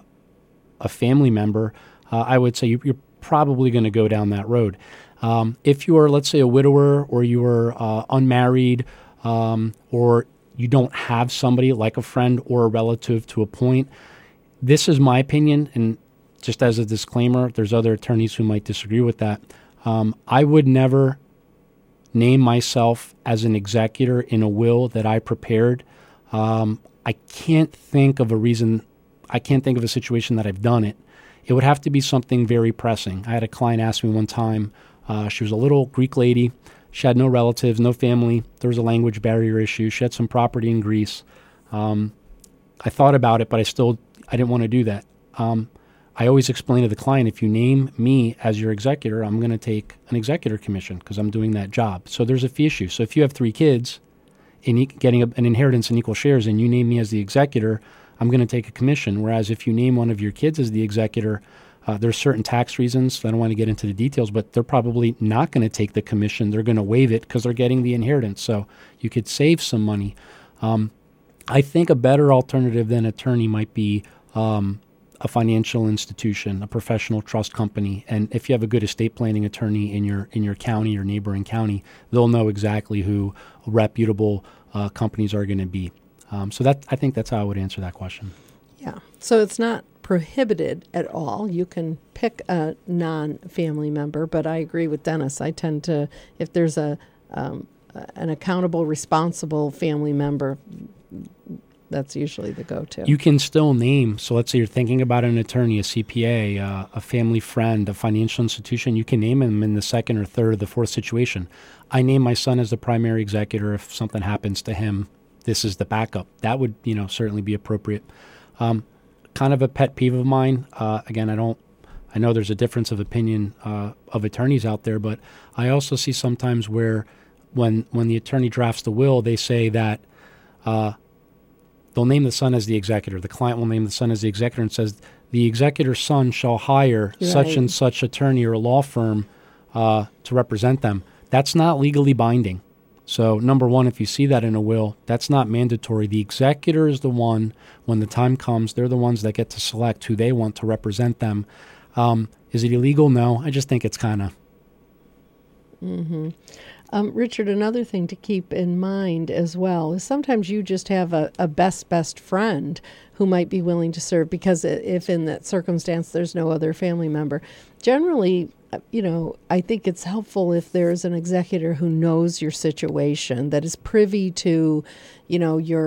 a family member, uh, I would say you, you're probably going to go down that road. Um, if you are, let's say, a widower or you are uh, unmarried um, or you don't have somebody like a friend or a relative to appoint, this is my opinion, and just as a disclaimer, there's other attorneys who might disagree with that. Um, I would never name myself as an executor in a will that I prepared. Um, I can't think of a reason, I can't think of a situation that I've done it. It would have to be something very pressing. I had a client ask me one time, uh, she was a little Greek lady. She had no relatives, no family. There was a language barrier issue. She had some property in Greece. Um, I thought about it, but I still, I didn't want to do that. Um, I always explain to the client, if you name me as your executor, I'm going to take an executor commission because I'm doing that job. So there's a fee issue. So if you have three kids and e- getting a, an inheritance in equal shares and you name me as the executor, I'm going to take a commission. Whereas if you name one of your kids as the executor, uh, there's certain tax reasons. I don't want to get into the details, but they're probably not going to take the commission. They're going to waive it because they're getting the inheritance. So you could save some money. Um, I think a better alternative than attorney might be um, a financial institution, a professional trust company. And if you have a good estate planning attorney in your in your county or neighboring county, they'll know exactly who reputable uh, companies are going to be. Um, so that I think that's how I would answer that question. Yeah. So it's not prohibited at all. You can pick a non-family member, but I agree with Dennis. I tend to, if there's a um, an accountable, responsible family member, that's usually the go-to. You can still name, so let's say you're thinking about an attorney, a C P A, uh, a family friend, a financial institution, you can name them in the second or third or the fourth situation. I name my son as the primary executor. If something happens to him, this is the backup. That would, you know, certainly be appropriate. Um, kind of a pet peeve of mine. Uh, again, I don't, I know there's a difference of opinion uh, of attorneys out there, but I also see sometimes where when when the attorney drafts the will, they say that uh, they'll name the son as the executor. The client will name the son as the executor and says, the executor's son shall hire Right. such and such attorney or law firm uh, to represent them. That's not legally binding. So number one, if you see that in a will, that's not mandatory. The executor is the one, when the time comes, they're the ones that get to select who they want to represent them. Um, is it illegal? No. I just think it's kind of... Mm-hmm. Um, Richard, another thing to keep in mind as well is sometimes you just have a, a best, best friend who might be willing to serve because if in that circumstance there's no other family member. Generally, you know, I think it's helpful if there's an executor who knows your situation, that is privy to, you know, your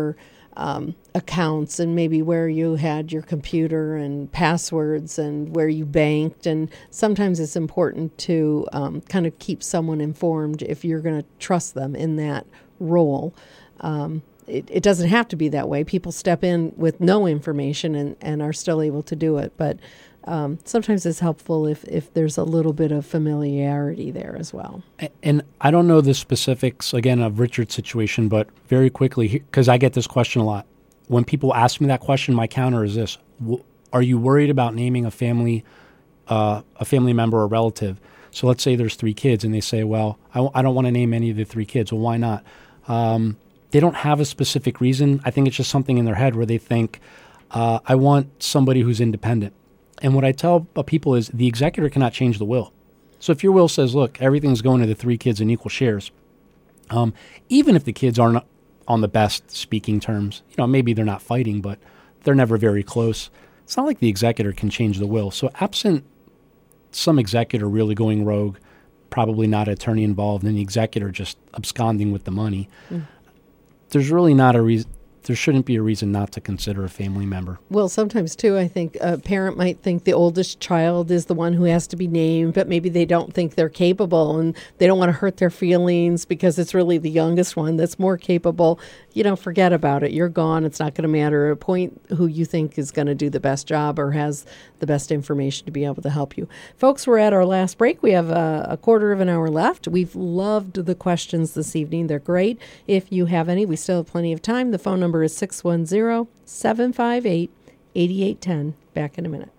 um, accounts and maybe where you had your computer and passwords and where you banked. And sometimes it's important to um, kind of keep someone informed if you're going to trust them in that role. Um, it, it doesn't have to be that way. People step in with no information and, and are still able to do it. But um, sometimes it's helpful if, if there's a little bit of familiarity there as well. And I don't know the specifics, again, of Richard's situation, but very quickly, because I get this question a lot. When people ask me that question, my counter is this. Are you worried about naming a family uh, a family member or relative? So let's say there's three kids, and they say, well, I, w- I don't want to name any of the three kids. Well, why not? Um, they don't have a specific reason. I think it's just something in their head where they think, uh, I want somebody who's independent. And what I tell people is the executor cannot change the will. So if your will says, look, everything's going to the three kids in equal shares, um, even if the kids aren't on the best speaking terms, you know, maybe they're not fighting, but they're never very close. It's not like the executor can change the will. So absent some executor really going rogue, probably not an attorney involved, and the executor just absconding with the money, mm. there's really not a reason. There shouldn't be a reason not to consider a family member. Well, sometimes, too, I think a parent might think the oldest child is the one who has to be named, but maybe they don't think they're capable and they don't want to hurt their feelings because it's really the youngest one that's more capable. You know, forget about it. You're gone. It's not going to matter. Appoint who you think is going to do the best job or has the best information to be able to help you. Folks, we're at our last break. We have a, a quarter of an hour left. We've loved the questions this evening. They're great. If you have any, we still have plenty of time. The phone number is six one zero, seven five eight, eight eight one zero. Back in a minute.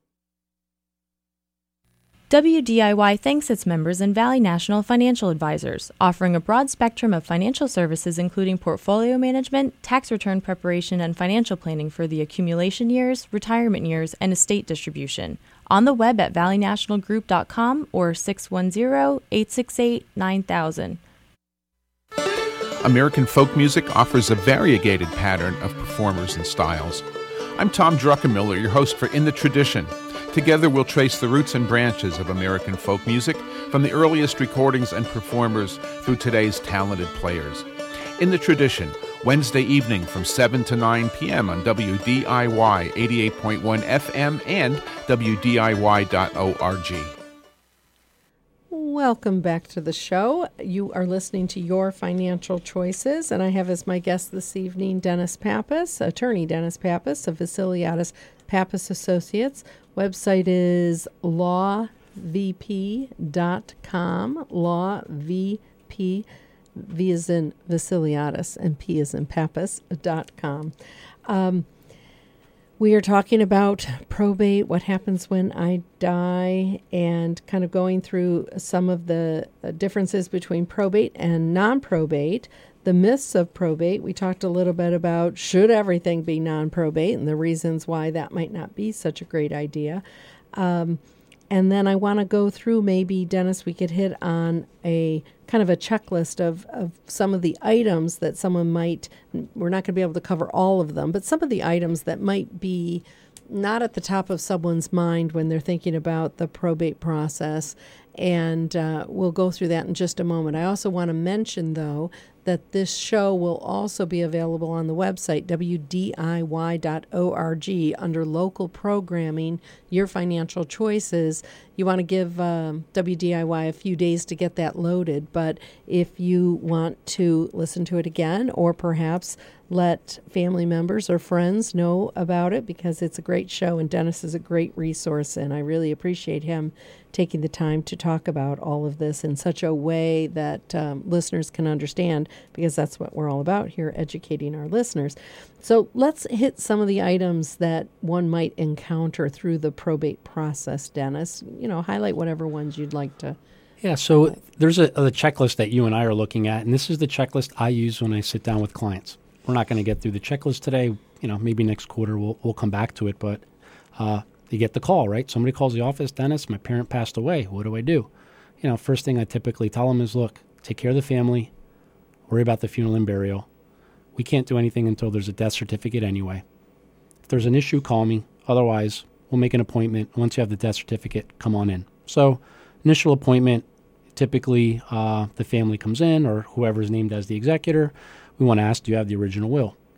W D I Y thanks its members and Valley National Financial Advisors, offering a broad spectrum of financial services including portfolio management, tax return preparation, and financial planning for the accumulation years, retirement years, and estate distribution. On the web at valley national group dot com or six one zero, eight six eight, nine thousand. American folk music offers a variegated pattern of performers and styles. I'm Tom Druckenmiller, your host for In the Tradition. Together we'll trace the roots and branches of American folk music from the earliest recordings and performers through today's talented players. In the Tradition, Wednesday evening from seven to nine p.m. on W D I Y eighty-eight point one F M and W D I Y dot org. Welcome back to the show. You are listening to Your Financial Choices, and I have as my guest this evening Dennis Pappas, attorney Dennis Pappas of Vasiliadis Pappas Associates. Website is law v p dot com, law v p, V as in Vasiliadis, and P as in Pappas dot com. Um, We are talking about probate, what happens when I die, and kind of going through some of the differences between probate and non-probate, the myths of probate. We talked a little bit about should everything be non-probate and the reasons why that might not be such a great idea. Um, and then I want to go through maybe, Dennis, we could hit on a kind of a checklist of, of some of the items that someone might, we're not going to be able to cover all of them, but some of the items that might be not at the top of someone's mind when they're thinking about the probate process. And uh, we'll go through that in just a moment. I also want to mention, though, that this show will also be available on the website, W D I Y dot org, under local programming, Your Financial Choices. You want to give um, W D I Y a few days to get that loaded, but if you want to listen to it again or perhaps let family members or friends know about it, because it's a great show and Dennis is a great resource, and I really appreciate him taking the time to talk about all of this in such a way that um, listeners can understand, because that's what we're all about here, educating our listeners. So let's hit some of the items that one might encounter through the probate process, Dennis. You know, highlight whatever ones you'd like to. Yeah, so highlight. There's a, a checklist that you and I are looking at, and this is the checklist I use when I sit down with clients. We're not going to get through the checklist today. You know, maybe next quarter we'll we'll come back to it, but uh, you get the call, right? Somebody calls the office, Dennis, my parent passed away. What do I do? You know, first thing I typically tell them is, look, take care of the family, worry about the funeral and burial. We can't do anything until there's a death certificate anyway. If there's an issue, call me. Otherwise, we'll make an appointment. Once you have the death certificate, come on in. So initial appointment, typically uh, the family comes in or whoever's named as the executor. We want to ask, do you have the original will?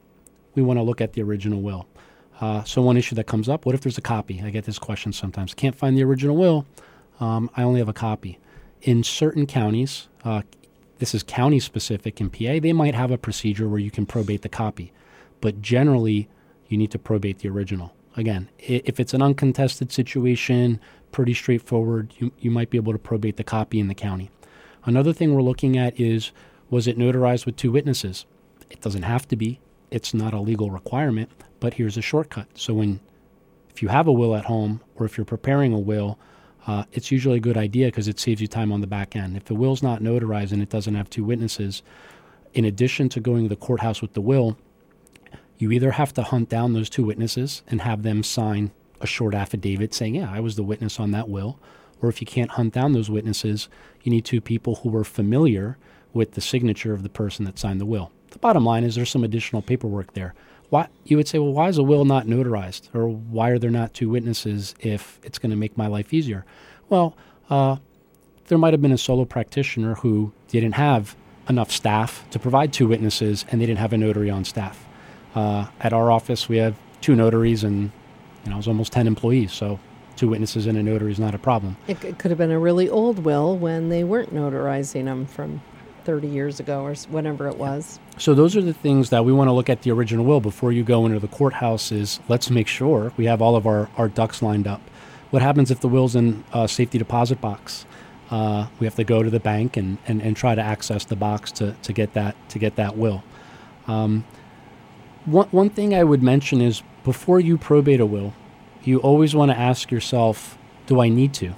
we want to look at the original will. Uh, so one issue that comes up, what if there's a copy? I get this question sometimes. Can't find the original will. Um, I only have a copy. In certain counties, uh, this is county specific in P A, they might have a procedure where you can probate the copy. But generally, you need to probate the original. Again, if it's an uncontested situation, pretty straightforward, you, you might be able to probate the copy in the county. Another thing we're looking at is, was it notarized with two witnesses? It doesn't have to be. It's not a legal requirement, but here's a shortcut. So when, if you have a will at home or if you're preparing a will, uh, it's usually a good idea because it saves you time on the back end. If the will's not notarized and it doesn't have two witnesses, in addition to going to the courthouse with the will, you either have to hunt down those two witnesses and have them sign a short affidavit saying, yeah, I was the witness on that will. Or if you can't hunt down those witnesses, you need two people who were familiar with the signature of the person that signed the will. The bottom line is there's some additional paperwork there. Why, you would say, well, why is a will not notarized? Or why are there not two witnesses if it's going to make my life easier? Well, uh, there might have been a solo practitioner who didn't have enough staff to provide two witnesses and they didn't have a notary on staff. Uh, at our office, we have two notaries and you know, it was almost ten employees, so two witnesses and a notary is not a problem. It, it could have been a really old will when they weren't notarizing them from thirty years ago or whatever it was. So those are the things that we want to look at the original will before you go into the courthouse is let's make sure we have all of our, our ducks lined up. What happens if the will's in a safety deposit box? Uh, we have to go to the bank and, and, and try to access the box to, to get that to get that will. Um, one, one thing I would mention is before you probate a will, you always want to ask yourself, do I need to?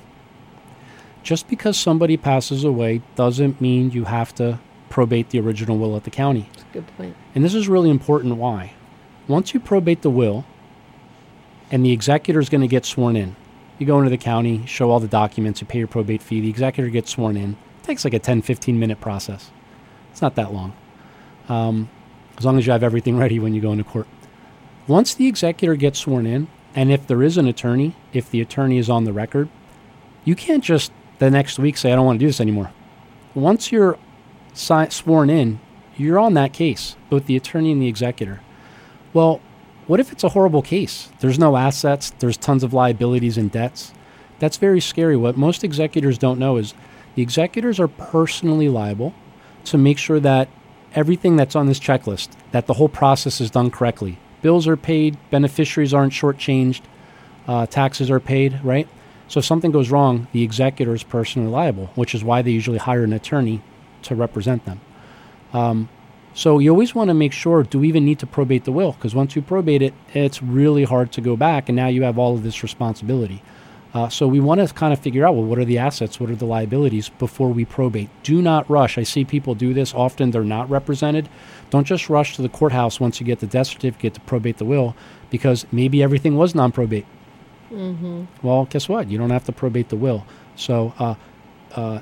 Just because somebody passes away doesn't mean you have to probate the original will at the county. That's a good point. And this is really important. Why? Once you probate the will and the executor is going to get sworn in, you go into the county, show all the documents, you pay your probate fee, the executor gets sworn in. It takes like a ten, fifteen minute process. It's not that long. Um, as long as you have everything ready when you go into court. Once the executor gets sworn in, and if there is an attorney, if the attorney is on the record, you can't just the next week say, I don't want to do this anymore. Once you're si- sworn in, you're on that case, both the attorney and the executor. Well, what if it's a horrible case? There's no assets, there's tons of liabilities and debts. That's very scary. What most executors don't know is the executors are personally liable to make sure that everything that's on this checklist, that the whole process is done correctly. Bills are paid, beneficiaries aren't shortchanged, uh, taxes are paid, right? So if something goes wrong, the executor is personally liable, which is why they usually hire an attorney to represent them. Um, so you always want to make sure, do we even need to probate the will? Because once you probate it, it's really hard to go back, and now you have all of this responsibility. Uh, so we want to kind of figure out, well, what are the assets, what are the liabilities before we probate? Do not rush. I see people do this. Often they're not represented. Don't just rush to the courthouse once you get the death certificate to probate the will, because maybe everything was non-probate. Mm-hmm. Well, guess what? You don't have to probate the will. So uh, uh,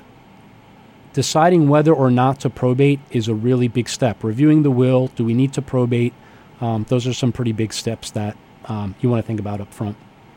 deciding whether or not to probate is a really big step. Reviewing the will, do we need to probate? Um, those are some pretty big steps that um, you want to think about up front.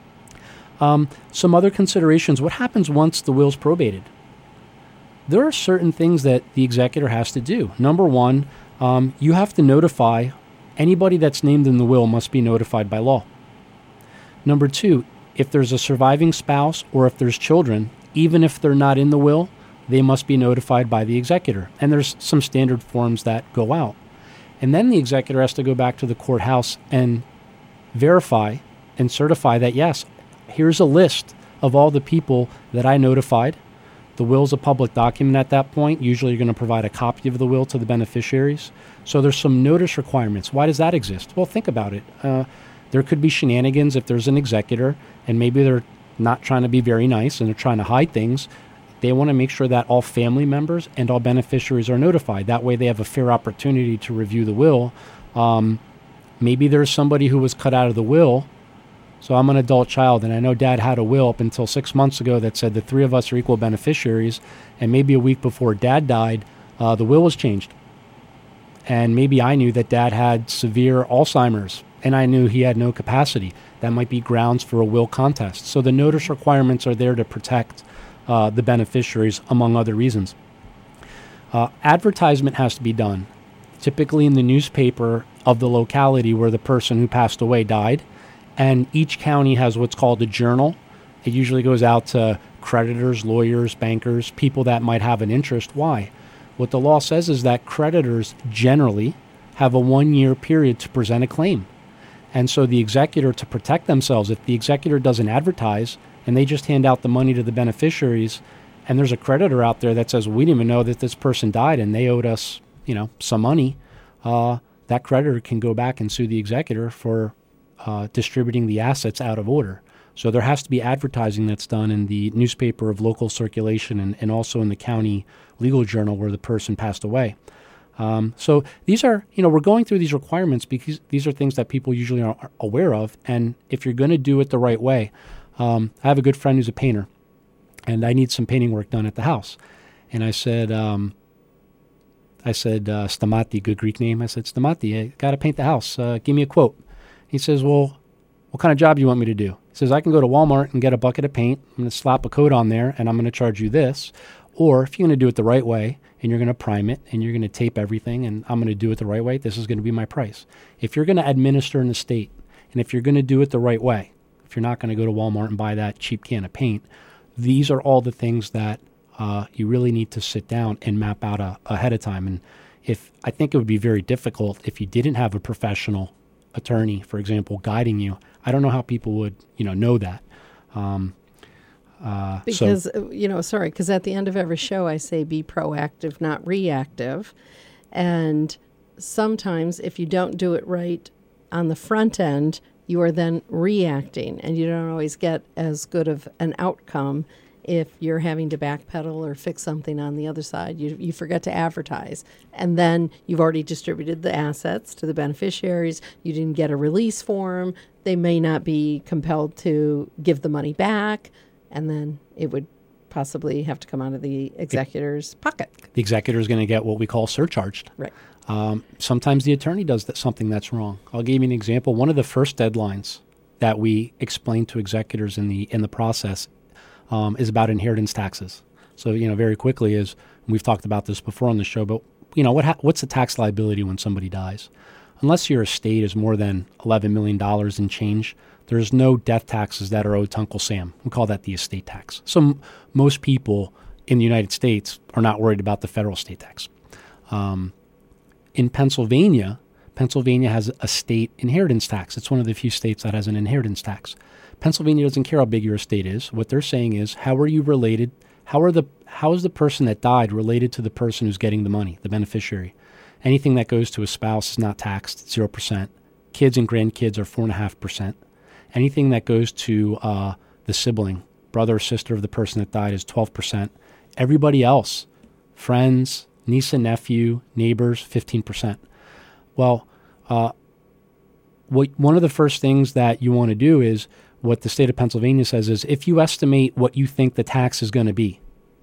Um, some other considerations. What happens once the will's probated? There are certain things that the executor has to do. Number one, um, you have to notify anybody that's named in the will must be notified by law. Number two, if there's a surviving spouse or if there's children, even if they're not in the will, they must be notified by the executor. And there's some standard forms that go out. And then the executor has to go back to the courthouse and verify and certify that, yes, here's a list of all the people that I notified. The will's a public document at that point. Usually you're going to provide a copy of the will to the beneficiaries. So there's some notice requirements. Why does that exist? Well, think about it. Uh, there could be shenanigans if there's an executor and maybe they're not trying to be very nice and they're trying to hide things. They want to make sure that all family members and all beneficiaries are notified. That way they have a fair opportunity to review the will. Um, maybe there's somebody who was cut out of the will. So I'm an adult child, and I know Dad had a will up until six months ago that said the three of us are equal beneficiaries, and maybe a week before Dad died, uh, the will was changed. And maybe I knew that Dad had severe Alzheimer's, and I knew he had no capacity. That might be grounds for a will contest. So the notice requirements are there to protect uh, the beneficiaries, among other reasons. Uh, advertisement has to be done. Typically in the newspaper, of the locality where the person who passed away died. And each county has what's called a journal. It usually goes out to creditors, lawyers, bankers, people that might have an interest. Why? What the law says is that creditors generally have a one-year period to present a claim. And so the executor, to protect themselves, if the executor doesn't advertise and they just hand out the money to the beneficiaries, and there's a creditor out there that says, we didn't even know that this person died and they owed us, you know, some money, uh, that creditor can go back and sue the executor for uh, distributing the assets out of order. So there has to be advertising that's done in the newspaper of local circulation and, and also in the county legal journal where the person passed away. Um, so these are, you know, we're going through these requirements because these are things that people usually are aware of. And if you're going to do it the right way, um, I have a good friend who's a painter, and I need some painting work done at the house. And I said, um, I said, uh, Stamati, good Greek name. I said, Stamati, I got to paint the house. Uh, give me a quote. He says, well, what kind of job do you want me to do? He says, I can go to Walmart and get a bucket of paint. I'm going to slap a coat on there, and I'm going to charge you this. Or if you're going to do it the right way, and you're going to prime it, and you're going to tape everything, and I'm going to do it the right way, this is going to be my price. If you're going to administer an estate, and if you're going to do it the right way, if you're not going to go to Walmart and buy that cheap can of paint, these are all the things that uh, you really need to sit down and map out a, ahead of time. And if I think it would be very difficult if you didn't have a professional attorney, for example, guiding you. I don't know how people would, you know, know that. Um, uh, because, so, you know, sorry, because at the end of every show I say be proactive, not reactive. And sometimes if you don't do it right on the front end, you are then reacting, and you don't always get as good of an outcome if you're having to backpedal or fix something on the other side. You you forget to advertise, and then you've already distributed the assets to the beneficiaries. You didn't get a release form. They may not be compelled to give the money back, and then it would possibly have to come out of the executor's pocket. The executor is going to get what we call surcharged. Right. Um, sometimes the attorney does that, something that's wrong. I'll give you an example. One of the first deadlines that we explain to executors in the in the process um, is about inheritance taxes. So, you know, very quickly is, we've talked about this before on the show, but, you know, what ha- what's the tax liability when somebody dies? Unless your estate is more than eleven million dollars in change, there's no death taxes that are owed to Uncle Sam. We call that the estate tax. So m- most people in the United States are not worried about the federal estate tax. Um, In Pennsylvania, Pennsylvania has a state inheritance tax. It's one of the few states that has an inheritance tax. Pennsylvania doesn't care how big your estate is. What they're saying is, how are you related? How are the how is the person that died related to the person who's getting the money, the beneficiary? Anything that goes to a spouse is not taxed, zero percent. Kids and grandkids are four point five percent. Anything that goes to uh, the sibling, brother or sister of the person that died, is twelve percent. Everybody else, friends, niece and nephew, neighbors, fifteen percent. Well, uh, what, one of the first things that you want to do is, what the state of Pennsylvania says is, if you estimate what you think the tax is going to be,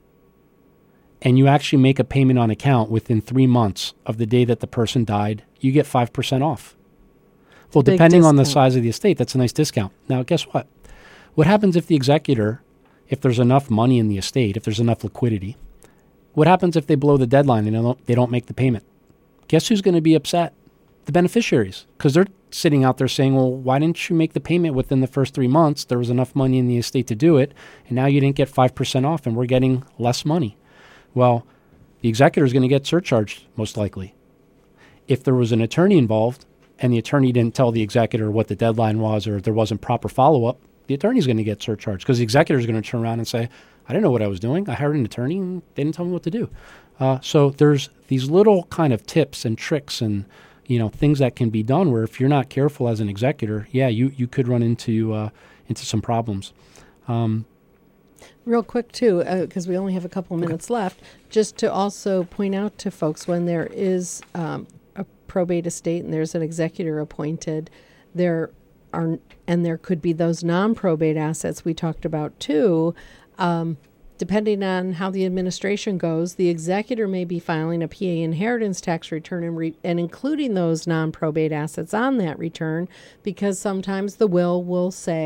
and you actually make a payment on account within three months of the day that the person died, you get five percent off. Well, Big depending on the discount. size of the estate, that's a nice discount. Now, guess what? What happens if the executor, if there's enough money in the estate, if there's enough liquidity, what happens if they blow the deadline and they don't, they don't make the payment? Guess who's going to be upset? The beneficiaries, because they're sitting out there saying, well, why didn't you make the payment within the first three months? There was enough money in the estate to do it, and now you didn't get five percent off, and we're getting less money. Well, the executor is going to get surcharged, most likely. If there was an attorney involved, and the attorney didn't tell the executor what the deadline was, or there wasn't proper follow-up, the attorney's going to get surcharged, because the executor is going to turn around and say, I didn't know what I was doing. I hired an attorney and they didn't tell me what to do. Uh, so there's these little kind of tips and tricks and, you know, things that can be done where if you're not careful as an executor, yeah, you, you could run into uh, into some problems. Um, Real quick, too, because we only have a couple minutes left, just to also point out to folks, when there is um, a probate estate and there's an executor appointed, there are, and there could be those non-probate assets we talked about, too. Um, depending on how the administration goes, the executor may be filing a P A inheritance tax return and, re- and including those non-probate assets on that return, because sometimes the will will say,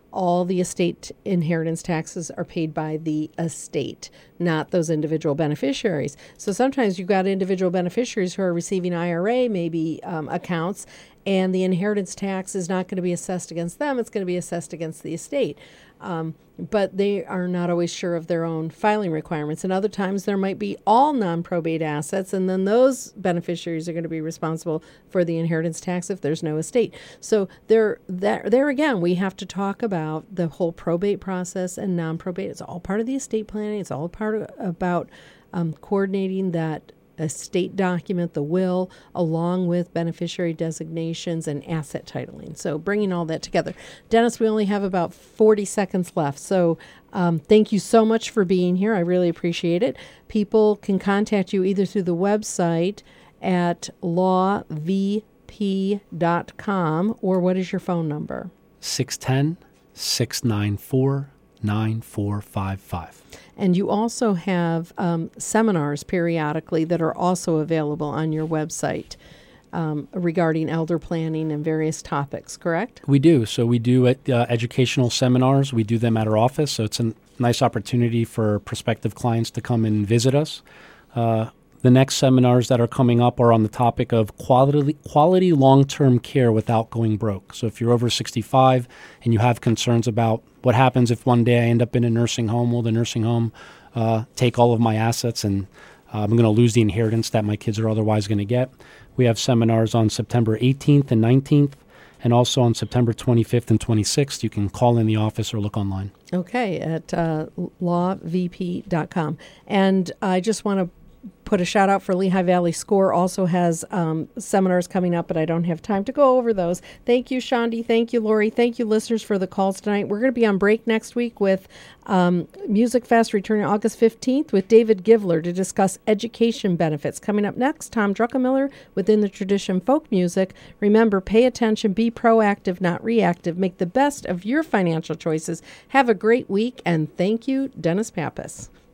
all the estate inheritance taxes are paid by the estate, not those individual beneficiaries. So sometimes you've got individual beneficiaries who are receiving I R A, maybe um, accounts, and the inheritance tax is not going to be assessed against them. It's going to be assessed against the estate. Um, but they are not always sure of their own filing requirements. And other times there might be all non-probate assets, and then those beneficiaries are going to be responsible for the inheritance tax if there's no estate. So there, that, there again, we have to talk about the whole probate process and non-probate. It's all part of the estate planning. It's all part of, about um, coordinating that estate document, the will, along with beneficiary designations and asset titling. So bringing all that together. Dennis, we only have about forty seconds left. So um, thank you so much for being here. I really appreciate it. People can contact you either through the website at law v p dot com, or what is your phone number? six one zero, six nine four, nine four five five. And you also have um, seminars periodically that are also available on your website um, regarding elder planning and various topics, correct? We do. So we do uh, educational seminars. We do them at our office. So it's a nice opportunity for prospective clients to come and visit us. Uh, the next seminars that are coming up are on the topic of quality, quality long-term care without going broke. So if you're over sixty-five and you have concerns about what happens if one day I end up in a nursing home, will the nursing home uh, take all of my assets and uh, I'm going to lose the inheritance that my kids are otherwise going to get? We have seminars on September eighteenth and nineteenth, and also on September twenty-fifth and twenty-sixth. You can call in the office or look online. Okay, at uh, law v p dot com. And I just want to put a shout out for Lehigh Valley SCORE, also has um, seminars coming up, but I don't have time to go over those. Thank you, Shandi. Thank you, Lori. Thank you, listeners, for the calls tonight. We're going to be on break next week with um, Music Fest returning August fifteenth with David Givler to discuss education benefits. Coming up next, Tom Druckenmiller within the Tradition Folk Music. Remember, pay attention, be proactive, not reactive. Make the best of your financial choices. Have a great week, and thank you, Dennis Pappas.